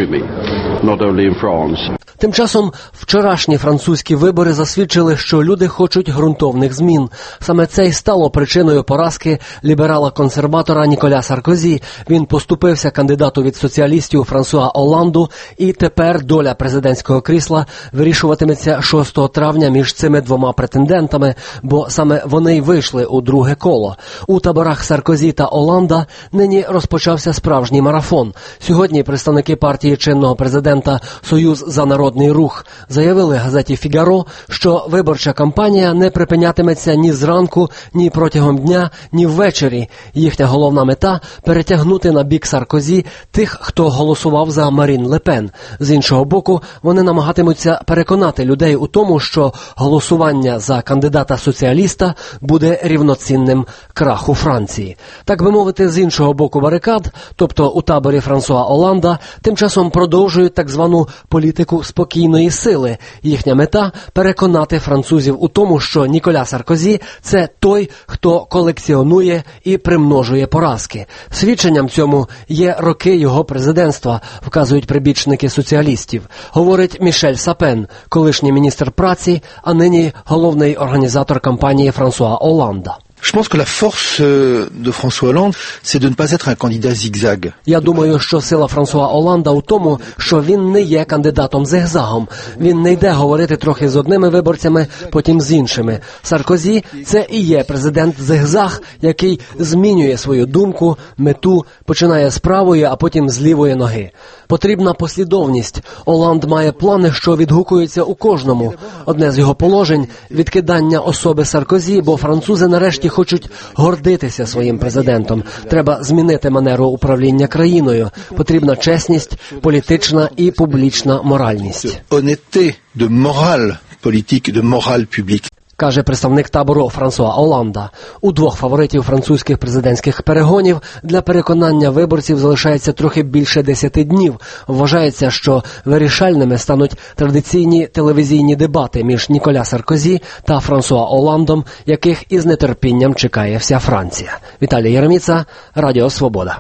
Тим часом вчорашні французькі вибори засвідчили, що люди хочуть ґрунтовних змін. Саме це й стало причиною поразки ліберала-консерватора Ніколя Саркозі. Він поступився кандидату від соціалістів Франсуа Оланду, і тепер доля президентського крісла вирішуватиметься 6 травня між цими двома претендентами, бо саме вони й вийшли у друге коло. У таборах Саркозі та Оланда нині розпочався справжній марафон. Сьогодні представники партії чинного президента «Союз за народний рух» заявили газеті «Фігаро», що виборча кампанія не припинятиметься ні зранку, ні протягом дня, ні ввечері. Їхня головна мета – перетягнути на бік Саркозі тих, хто голосував за Марін Ле Пен. З іншого боку, вони намагатимуться переконати людей у тому, що голосування за кандидата-соціаліста буде рівноцінним краху Франції. Так би мовити, з іншого боку барикад, тобто у таборі Франсуа Оланда, тим часом продовжують так звану політику спокійної сили. Їхня мета – переконати французів у тому, що Ніколя Саркозі – це той, хто колекціонує і примножує поразки. Свідченням цьому є роки його президентства, вказують прибічники соціалістів. Говорить Мішель Сапен, колишній міністр праці, а нині головний організатор кампанії Франсуа Оланда. Je pense que la force de François Hollande, c'est de ne pas être un candidat zigzag. Я думаю, що сила Франсуа Оланда у тому, що він не є кандидатом зигзагом. Він не йде говорити трохи з одними виборцями, потім з іншими. Саркозі – це і є президент зигзаг, який змінює свою думку, мету, починає з правої, а потім з лівої ноги. Потрібна послідовність. Оланд має плани, що відгукуються у кожному. Одне з його положень – відкидання особи Саркозі, бо французи нарешті хочуть гордитися своїм президентом. Треба змінити манеру управління країною. Потрібна чесність, політична і публічна моральність. Honnêteté de morale politique, de morale publique. Каже представник табору Франсуа Оланда. У двох фаворитів французьких президентських перегонів для переконання виборців залишається трохи більше 10 днів. Вважається, що вирішальними стануть традиційні телевізійні дебати між Ніколя Саркозі та Франсуа Оландом, яких із нетерпінням чекає вся Франція. Віталій Єреміца, Радіо Свобода.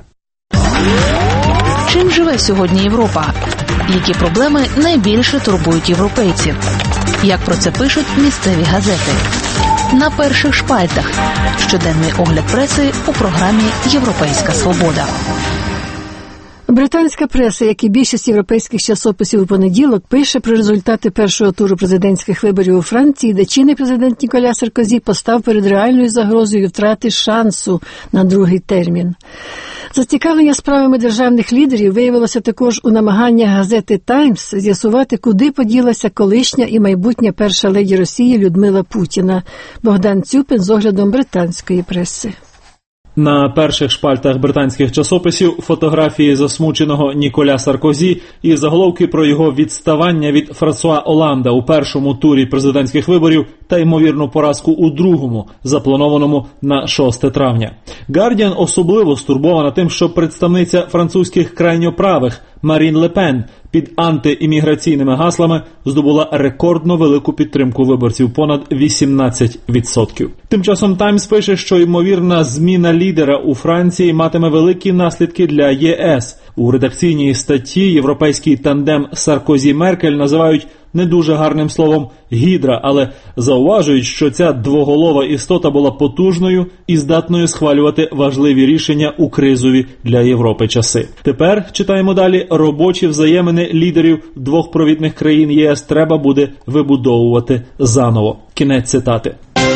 Чим живе сьогодні Європа? Які проблеми найбільше турбують європейців? Як про це пишуть місцеві газети? На перших шпальтах. Щоденний огляд преси у програмі «Європейська свобода». Британська преса, як і більшість європейських часописів у понеділок, пише про результати першого туру президентських виборів у Франції, де чинний президент Ніколя Саркозі постав перед реальною загрозою втрати шансу на другий термін. Зацікавлення справами державних лідерів виявилося також у намаганнях газети «Таймс» з'ясувати, куди поділася колишня і майбутня перша леді Росії Людмила Путіна. Богдан Цюпин з оглядом британської преси. На перших шпальтах британських часописів фотографії засмученого Ніколя Саркозі і заголовки про його відставання від Франсуа Оланда у першому турі президентських виборів та ймовірну поразку у другому, запланованому на 6 травня. Guardian особливо стурбована тим, що представниця французьких крайньоправих Марін Ле Пен під антиімміграційними гаслами здобула рекордно велику підтримку виборців – понад 18%. Тим часом «Таймс» пише, що ймовірна зміна лідера у Франції матиме великі наслідки для ЄС. У редакційній статті європейський тандем Саркозі-Меркель називають не дуже гарним словом «гідра», але зауважують, що ця двоголова істота була потужною і здатною схвалювати важливі рішення у кризові для Європи часи. Тепер, читаємо далі, робочі взаємини лідерів двох провідних країн ЄС треба буде вибудовувати заново. Кінець цитати.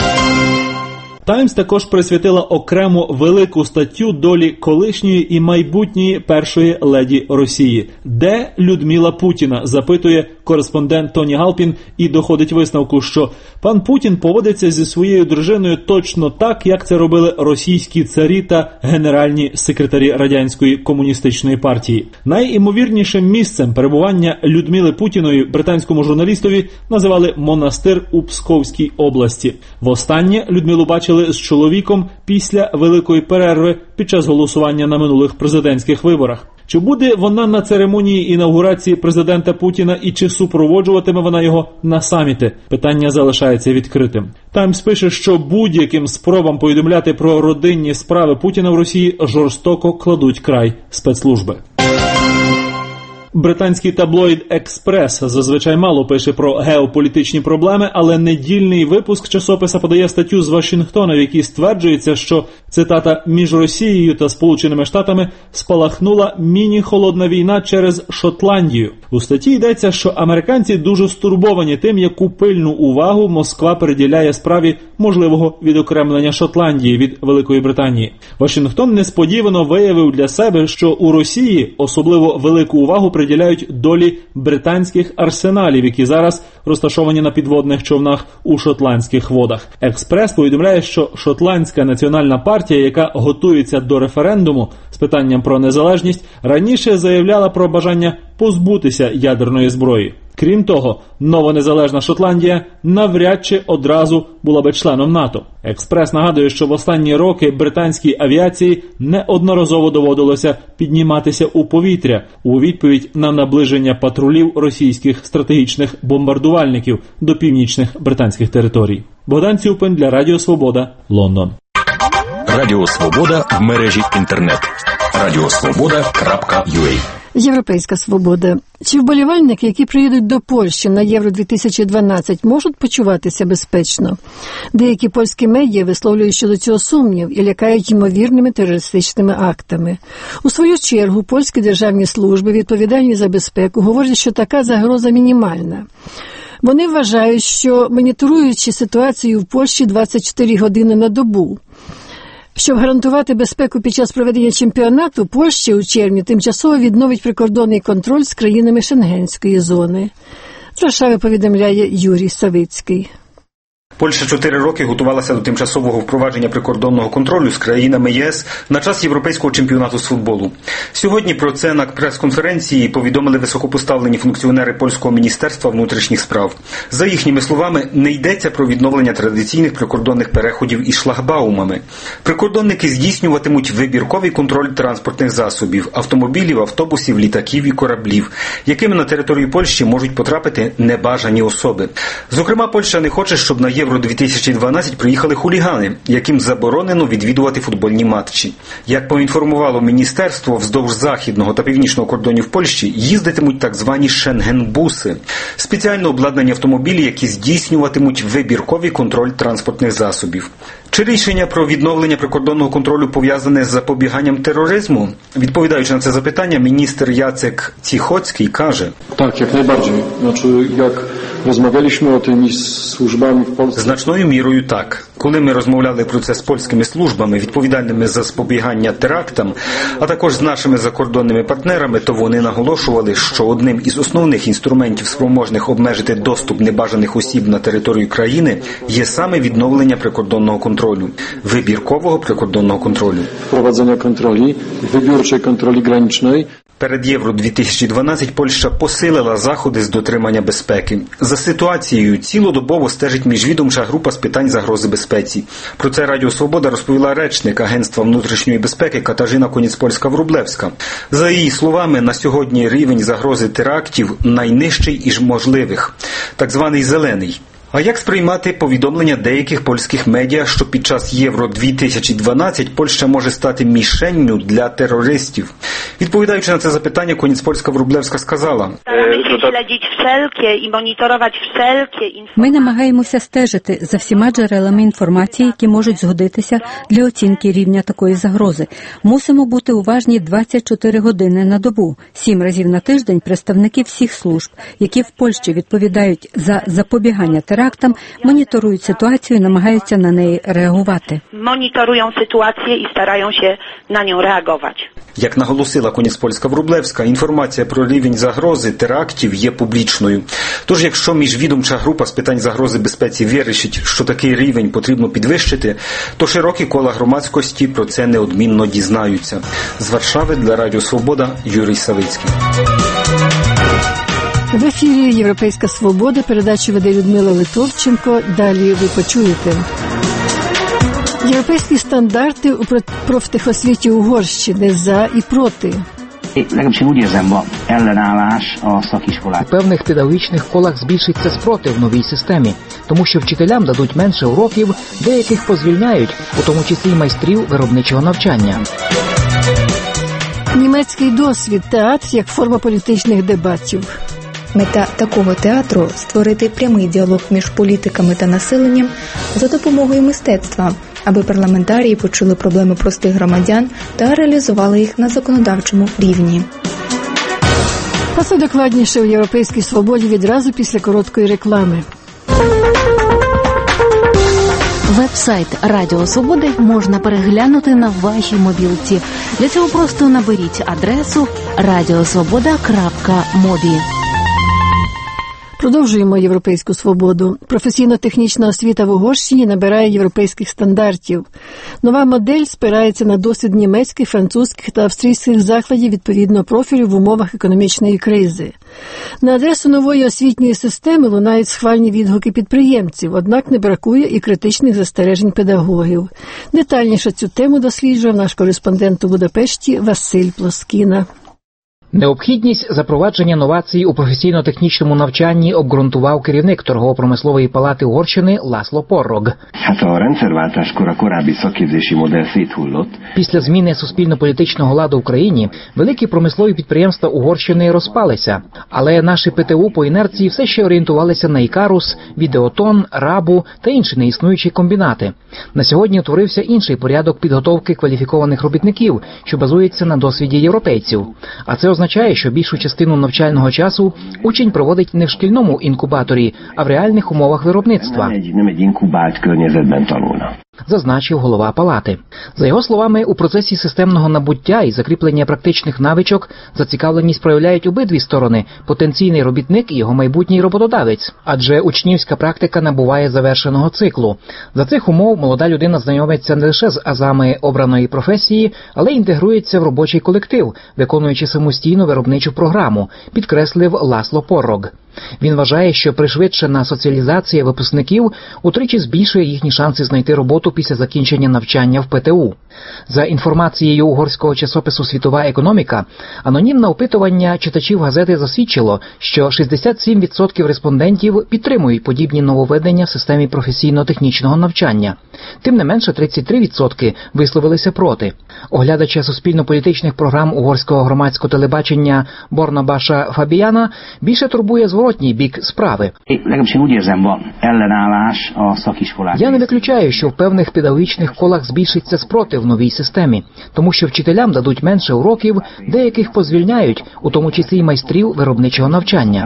«Таймс» також присвятила окрему велику статтю долі колишньої і майбутньої першої леді Росії. Де Людмила Путіна, запитує кореспондент Тоні Галпін і доходить висновку, що пан Путін поводиться зі своєю дружиною точно так, як це робили російські царі та генеральні секретарі Радянської комуністичної партії. Найімовірнішим місцем перебування Людмили Путіної британському журналістові називали монастир у Псковській області. Востаннє Людмилу бачили з чоловіком після великої перерви під час голосування на минулих президентських виборах. Чи буде вона на церемонії інаугурації президента Путіна і чи супроводжуватиме вона його на саміти? Питання залишається відкритим. «Таймс» пише, що будь-яким спробам повідомляти про родинні справи Путіна в Росії жорстоко кладуть край спецслужби. Британський таблоїд «Експрес» зазвичай мало пише про геополітичні проблеми, але недільний випуск часописа подає статтю з Вашингтона, в якій стверджується, що, цитата, «між Росією та Сполученими Штатами спалахнула міні-холодна війна через Шотландію». У статті йдеться, що американці дуже стурбовані тим, яку пильну увагу Москва приділяє справі можливого відокремлення Шотландії від Великої Британії. Вашингтон несподівано виявив для себе, що у Росії особливо велику увагу приділяють долі британських арсеналів, які зараз розташовані на підводних човнах у шотландських водах. «Експрес» повідомляє, що шотландська національна партія, яка готується до референдуму з питанням про незалежність, раніше заявляла про бажання позбутися ядерної зброї. Крім того, нова незалежна Шотландія навряд чи одразу була би членом НАТО. «Експрес» нагадує, що в останні роки британській авіації неодноразово доводилося підніматися у повітря у відповідь на наближення патрулів російських стратегічних бомбардувальників до північних британських територій. Богдан Цюпин для Радіо Свобода, Лондон. Радіо Свобода в мережі інтернет. radiosvoboda.ua. Європейська свобода. Чи вболівальники, які приїдуть до Польщі на Євро-2012, можуть почуватися безпечно? Деякі польські медіа висловлюють щодо цього сумнів і лякають ймовірними терористичними актами. У свою чергу, польські державні служби, відповідальні за безпеку, говорять, що така загроза мінімальна. Вони вважають, що моніторуючи ситуацію в Польщі 24 години на добу. Щоб гарантувати безпеку під час проведення чемпіонату, Польща у червні тимчасово відновить прикордонний контроль з країнами Шенгенської зони. З Варшави повідомляє Юрій Савицький. Польща 4 роки готувалася до тимчасового впровадження прикордонного контролю з країнами ЄС на час європейського чемпіонату з футболу. Сьогодні про це на прес-конференції повідомили високопоставлені функціонери польського міністерства внутрішніх справ. За їхніми словами, не йдеться про відновлення традиційних прикордонних переходів із шлагбаумами. Прикордонники здійснюватимуть вибірковий контроль транспортних засобів, автомобілів, автобусів, літаків і кораблів, якими на територію Польщі можуть потрапити небажані особи. Зокрема, Польща не хоче, щоб на Євро-2012 приїхали хулігани, яким заборонено відвідувати футбольні матчі. Як поінформувало міністерство, вздовж західного та північного кордонів Польщі їздитимуть так звані шенгенбуси – спеціально обладнані автомобілі, які здійснюватимуть вибірковий контроль транспортних засобів. Чи рішення про відновлення прикордонного контролю пов'язане з запобіганням тероризму? Відповідаючи на це запитання, міністр Яцек Ціхоцький каже: Так, як найбільше. Як розмовляли о тим із службами в Польщі? Значною мірою так. Коли ми розмовляли про це з польськими службами, відповідальними за запобігання терактам, а також з нашими закордонними партнерами, то вони наголошували, що одним із основних інструментів, спроможних обмежити доступ небажаних осіб на територію країни, є саме відновлення прикордонного контролю, вибіркового прикордонного контролю. Впровадження контролі, вибірчої контролі граничної. Перед Євро-2012 Польща посилила заходи з дотримання безпеки. За ситуацією цілодобово стежить міжвідомча група з питань загрози безпеці. Про це Радіо Свобода розповіла речник Агентства внутрішньої безпеки Катажина Коніцпольська-Врублевська. За її словами, на сьогодні рівень загрози терактів найнижчий із можливих, так званий «зелений». А як сприймати повідомлення деяких польських медіа, що під час Євро-2012 Польща може стати мішенню для терористів? Відповідаючи на це запитання, Коніцпольська-Врублевська сказала: Ми намагаємося стежити за всіма джерелами інформації, які можуть згодитися для оцінки рівня такої загрози. Мусимо бути уважні 24 години на добу. 7 разів на тиждень представники всіх служб, які в Польщі відповідають за запобігання терактам, моніторують ситуацію і намагаються на неї реагувати. Monitorują sytuację i starają się na nią reagować. Як наголосила Коніцпольська-Врублевська, інформація про рівень загрози терактів є публічною. Тож, якщо міжвідомча група з питань загрози безпеці вирішить, що такий рівень потрібно підвищити, то широкі кола громадськості про це неодмінно дізнаються. З Варшави для Радіо Свобода Юрій Савицький. В ефірі «Європейська свобода», передачу веде Людмила Литовченко. Далі ви почуєте. Європейські стандарти у профтехосвіті Угорщини за і проти. У певних педагогічних колах збільшиться спротив новій системі, тому що вчителям дадуть менше уроків, деяких позвільняють, у тому числі й майстрів виробничого навчання. Німецький досвід – театр як форма політичних дебатів. Мета такого театру – створити прямий діалог між політиками та населенням за допомогою мистецтва, аби парламентарії почули проблеми простих громадян та реалізували їх на законодавчому рівні. А це докладніше у «Європейській свободі» відразу після короткої реклами. Веб-сайт Радіо Свободи можна переглянути на вашій мобілці. Для цього просто наберіть адресу radiosvoboda.mobi. Продовжуємо «Європейську свободу». Професійно-технічна освіта в Угорщині набирає європейських стандартів. Нова модель спирається на досвід німецьких, французьких та австрійських закладів відповідного профілю в умовах економічної кризи. На адресу нової освітньої системи лунають схвальні відгуки підприємців, однак не бракує і критичних застережень педагогів. Детальніше цю тему досліджував наш кореспондент у Будапешті Василь Плоскіна. Необхідність запровадження новацій у професійно-технічному навчанні обґрунтував керівник торгово-промислової палати Угорщини László Porrog. Після зміни суспільно-політичного ладу в країні великі промислові підприємства Угорщини розпалися, але наші ПТУ по інерції все ще орієнтувалися на Ікарус, Відеотон, Рабу та інші неіснуючі комбінати. На сьогодні утворився інший порядок підготовки кваліфікованих робітників, що базується на досвіді європейців. А це означає, що більшу частину навчального часу учень проводить не в шкільному інкубаторі, а в реальних умовах виробництва, зазначив голова палати. За його словами, у процесі системного набуття і закріплення практичних навичок зацікавленість проявляють обидві сторони – потенційний робітник і його майбутній роботодавець. Адже учнівська практика набуває завершеного циклу. За цих умов молода людина знайомиться не лише з азами обраної професії, але й інтегрується в робочий колектив, виконуючи самостійну виробничу програму, підкреслив László Porrog. Він вважає, що пришвидшена соціалізація випускників утричі збільшує їхні шанси знайти роботу після закінчення навчання в ПТУ. За інформацією угорського часопису «Світова економіка», анонімне опитування читачів газети засвідчило, що 67% респондентів підтримують подібні нововведення в системі професійно-технічного навчання. Тим не менше 33% висловилися проти. Оглядача суспільно-політичних програм угорського громадського телебачення Борнабаша Фабіяна більше турбує зворотній бік справи. Я не виключаю, що в певних педагогічних колах збільшиться спротив в новій системі, тому що вчителям дадуть менше уроків, деяких позвільняють, у тому числі й майстрів виробничого навчання.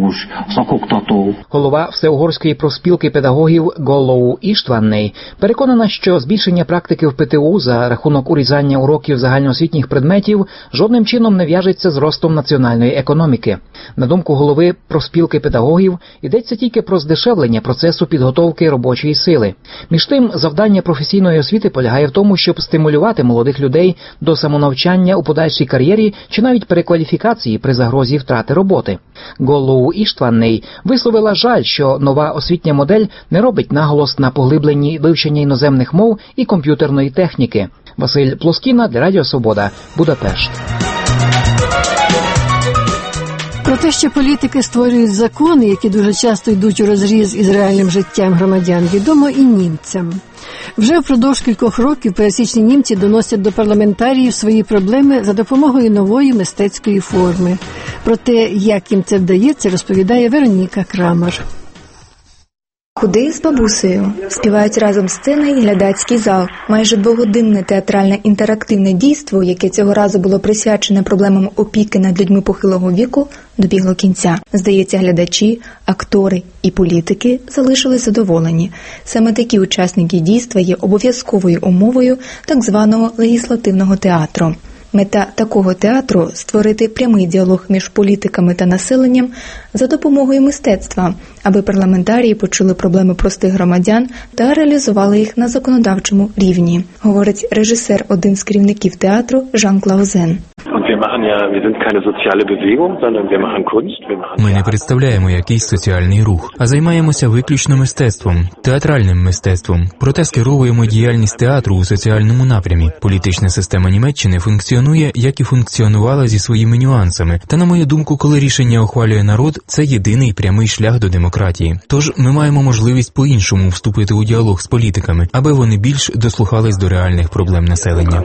Голова Всеугорської профспілки педагогів Голлоу Іштванний переконана, що збільшення практики в ПТУ за рахунок урізання уроків загальноосвітніх предметів жодним чином не в'яжеться з ростом національної економіки. На думку голови профспілки педагогів, йдеться тільки про здешевлення процесу підготовки робочої сили. Між тим, завдання професійної освіти полягає в тому, щоб стимулювати молодих людей до самонавчання у подальшій кар'єрі чи навіть перекваліфікації при загрозі втрати роботи. Голлоу Іштванний висловила жаль, що нова освітня модель не робить наголос на поглибленні вивчення іноземних мов і комп'ютерної техніки. Василь Плоскіна для Радіо Свобода, Будапешт. Про те, що політики створюють закони, які дуже часто йдуть у розріз із реальним життям громадян, відомо і німцям. Вже впродовж кількох років пересічні німці доносять до парламентаріїв свої проблеми за допомогою нової мистецької форми. Про те, як їм це вдається, розповідає Вероніка Крамер. «Худий з бабусею» співають разом сцена і глядацький зал. Майже двогодинне театральне інтерактивне дійство, яке цього разу було присвячене проблемам опіки над людьми похилого віку, добігло кінця. Здається, глядачі, актори і політики залишились задоволені. Саме такі учасники дійства є обов'язковою умовою так званого легіслативного театру. Мета такого театру – створити прямий діалог між політиками та населенням за допомогою мистецтва, аби парламентарії почули проблеми простих громадян та реалізували їх на законодавчому рівні, говорить режисер, один з керівників театру Жан Клаузен. Ми не представляємо якийсь соціальний рух, а займаємося виключно мистецтвом, театральним мистецтвом. Проте скеровуємо діяльність театру у соціальному напрямі. Політична система Німеччини функціонує, як і функціонувала зі своїми нюансами. Та, на мою думку, коли рішення ухвалює народ, це єдиний прямий шлях до демократії. Тож ми маємо можливість по-іншому вступити у діалог з політиками, аби вони більш дослухались до реальних проблем населення.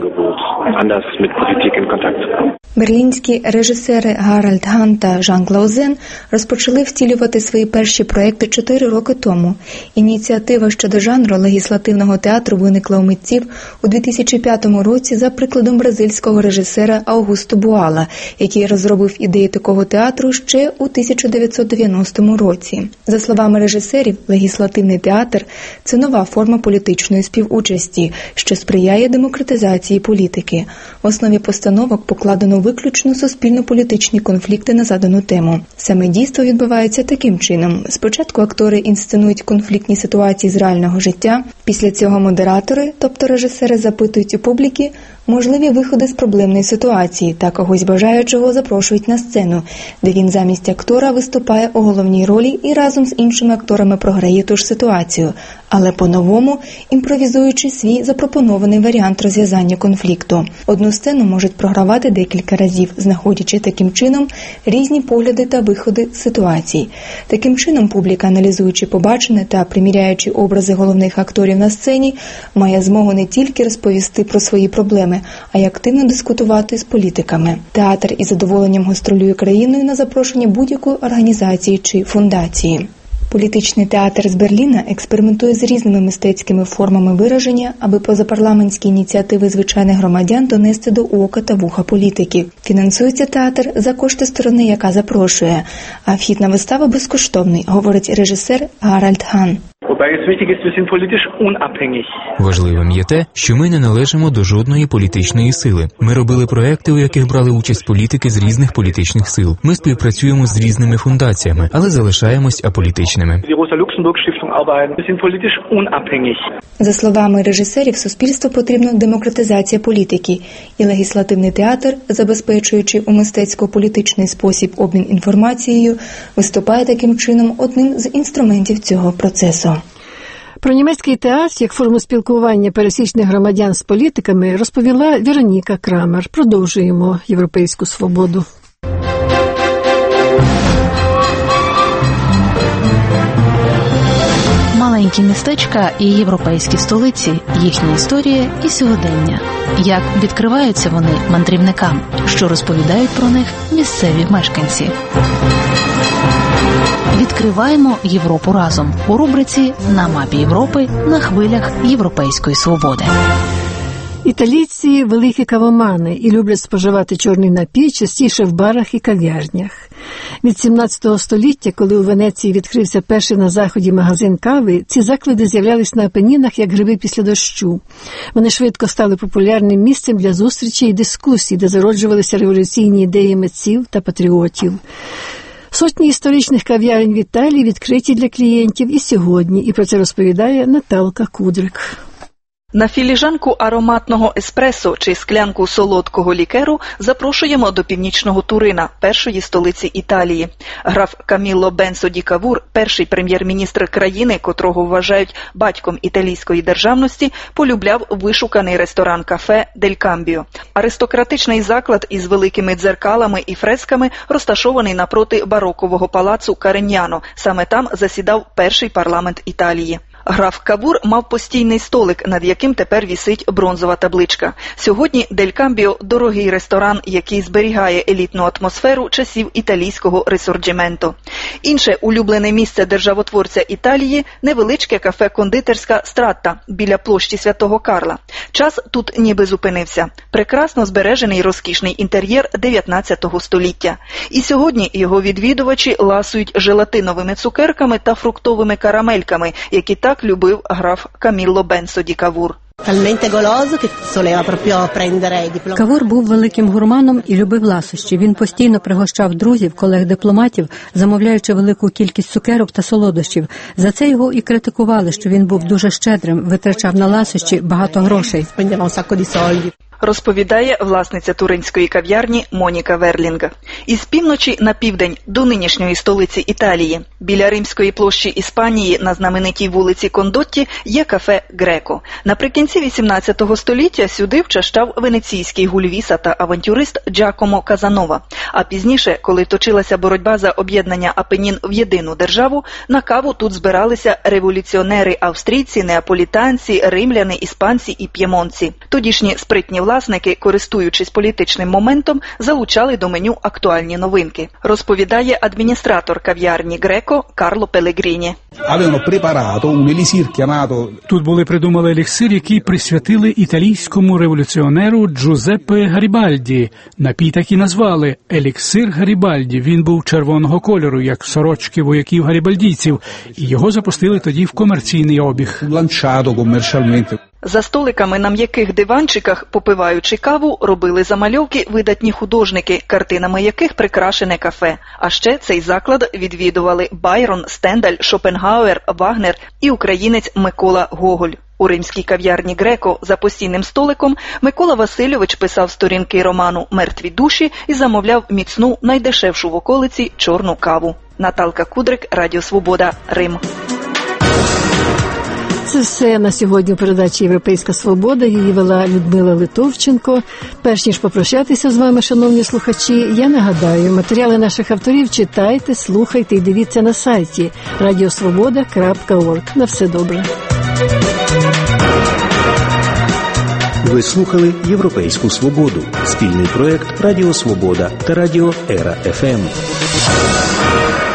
Берлінські режисери Гаральд Ган та Жан Клаузен розпочали втілювати свої перші проекти 4 роки тому. Ініціатива щодо жанру легіслативного театру виникла у митців у 2005 році за прикладом бразильського режисера Аугусто Буала, який розробив ідеї такого театру ще у 1990 році. За словами режисерів, легіслативний театр – це нова форма політичної співучасті, що сприяє демократизації політики. В основі постановок покладено виключно суспільно-політичні конфлікти на задану тему. Саме дійство відбувається таким чином. Спочатку актори інсценують конфліктні ситуації з реального життя, після цього модератори, тобто режисери, запитують у публіки можливі виходи з проблемної ситуації та когось бажаючого запрошують на сцену, де він замість актора виступає у головній ролі і разом з іншими акторами програє ту ж ситуацію, але по-новому імпровізуючи свій запропонований варіант розв'язання конфлікту. Одну сцену можуть програвати декілька разів, знаходячи таким чином різні погляди та виходи з ситуацій. Таким чином публіка, аналізуючи побачене та приміряючи образи головних акторів на сцені, має змогу не тільки розповісти про свої проблеми, а й активно дискутувати з політиками. Театр із задоволенням гастролює країною на запрошення будь-якої організації чи фундації. Політичний театр з Берліна експериментує з різними мистецькими формами вираження, аби позапарламентські ініціативи звичайних громадян донести до ока та вуха політиків. Фінансується театр за кошти сторони, яка запрошує, а вхід на виставу безкоштовний, говорить режисер Гаральд Ган. Важливим є те, що ми не належимо до жодної політичної сили. Ми робили проекти, у яких брали участь політики з різних політичних сил. Ми співпрацюємо з різними фундаціями, але залишаємось аполітичними. За словами режисерів, суспільству потрібна демократизація політики, і легіслативний театр, забезпечуючи у мистецько-політичний спосіб обмін інформацією, виступає таким чином одним з інструментів цього процесу. Про німецький театр як форму спілкування пересічних громадян з політиками розповіла Вероніка Крамер. Продовжуємо «Європейську свободу». Маленькі містечка і європейські столиці, їхня історія і сьогодення. Як відкриваються вони мандрівникам, що розповідають про них місцеві мешканці. Відкриваємо Європу разом у рубриці «На мапі Європи» на хвилях Європейської свободи. Італійці – великі кавомани і люблять споживати чорний напій частіше в барах і кав'ярнях. Від 17 століття, коли у Венеції відкрився перший на заході магазин кави, ці заклади з'являлись на Апенінах як гриби після дощу. Вони швидко стали популярним місцем для зустрічей і дискусій, де зароджувалися революційні ідеї митців та патріотів. Сотні історичних кав'ярень в Італії відкриті для клієнтів і сьогодні, і про це розповідає Наталка Кудрик. На філіжанку ароматного еспресо чи склянку солодкого лікеру запрошуємо до північного Турина, першої столиці Італії. Граф Камілло Бенсо ді Кавур, перший прем'єр-міністр країни, котрого вважають батьком італійської державності, полюбляв вишуканий ресторан-кафе «Дель Камбіо». Аристократичний заклад із великими дзеркалами і фресками розташований напроти барокового палацу Кариньяно. Саме там засідав перший парламент Італії. Граф Кавур мав постійний столик, над яким тепер вісить бронзова табличка. Сьогодні «Дель Камбіо» – дорогий ресторан, який зберігає елітну атмосферу часів італійського ресорджіменто. Інше улюблене місце державотворця Італії – невеличке кафе-кондитерська «Стратта» біля площі Святого Карла. Час тут ніби зупинився. Прекрасно збережений розкішний інтер'єр 19 століття. І сьогодні його відвідувачі ласують желатиновими цукерками та фруктовими карамельками, які так любив граф Камілло Бенсо ді Кавур. Кавур був великим гурманом і любив ласощі. Він постійно пригощав друзів, колег-дипломатів, замовляючи велику кількість цукерок та солодощів. За це його і критикували, що він був дуже щедрим, витрачав на ласощі багато грошей. Розповідає власниця туринської кав'ярні Моніка Верлінга. Із півночі на південь до нинішньої столиці Італії, біля Римської площі Іспанії на знаменитій вулиці Кондотті є кафе «Греко». Наприкінці 18 століття сюди вчащав венеційський гульвіса та авантюрист Джакомо Казанова. А пізніше, коли точилася боротьба за об'єднання Апенін в єдину державу, на каву тут збиралися революціонери австрійці, неаполітанці, римляни, іспанці і п'ємонці. Тодішні спритні власники, користуючись політичним моментом, залучали до меню актуальні новинки. Розповідає адміністратор кав'ярні «Греко» Карло Пелегріні. Тут були придумали еліксир, який присвятили італійському революціонеру Джузеппе Гарібальді. Напій так і назвали еліксир Гарібальді. Він був червоного кольору, як сорочки вояків гарібальдійців, і його запустили тоді в комерційний обіг. За столиками на м'яких диванчиках, попиваючи каву, робили замальовки видатні художники, картинами яких прикрашене кафе. А ще цей заклад відвідували Байрон, Стендаль, Шопенгауер, Вагнер і українець Микола Гоголь. У римській кав'ярні «Греко» за постійним столиком Микола Васильович писав сторінки роману «Мертві душі» і замовляв міцну, найдешевшу в околиці чорну каву. Наталка Кудрик, Радіо Свобода, Рим. Це все на сьогодні у передачі «Європейська свобода». Її вела Людмила Литовченко. Перш ніж попрощатися з вами, шановні слухачі, я нагадаю, матеріали наших авторів читайте, слухайте і дивіться на сайті radiosvoboda.org. На все добре. Ви слухали «Європейську свободу» – спільний проєкт Радіо Свобода та Радіо Ера ФМ.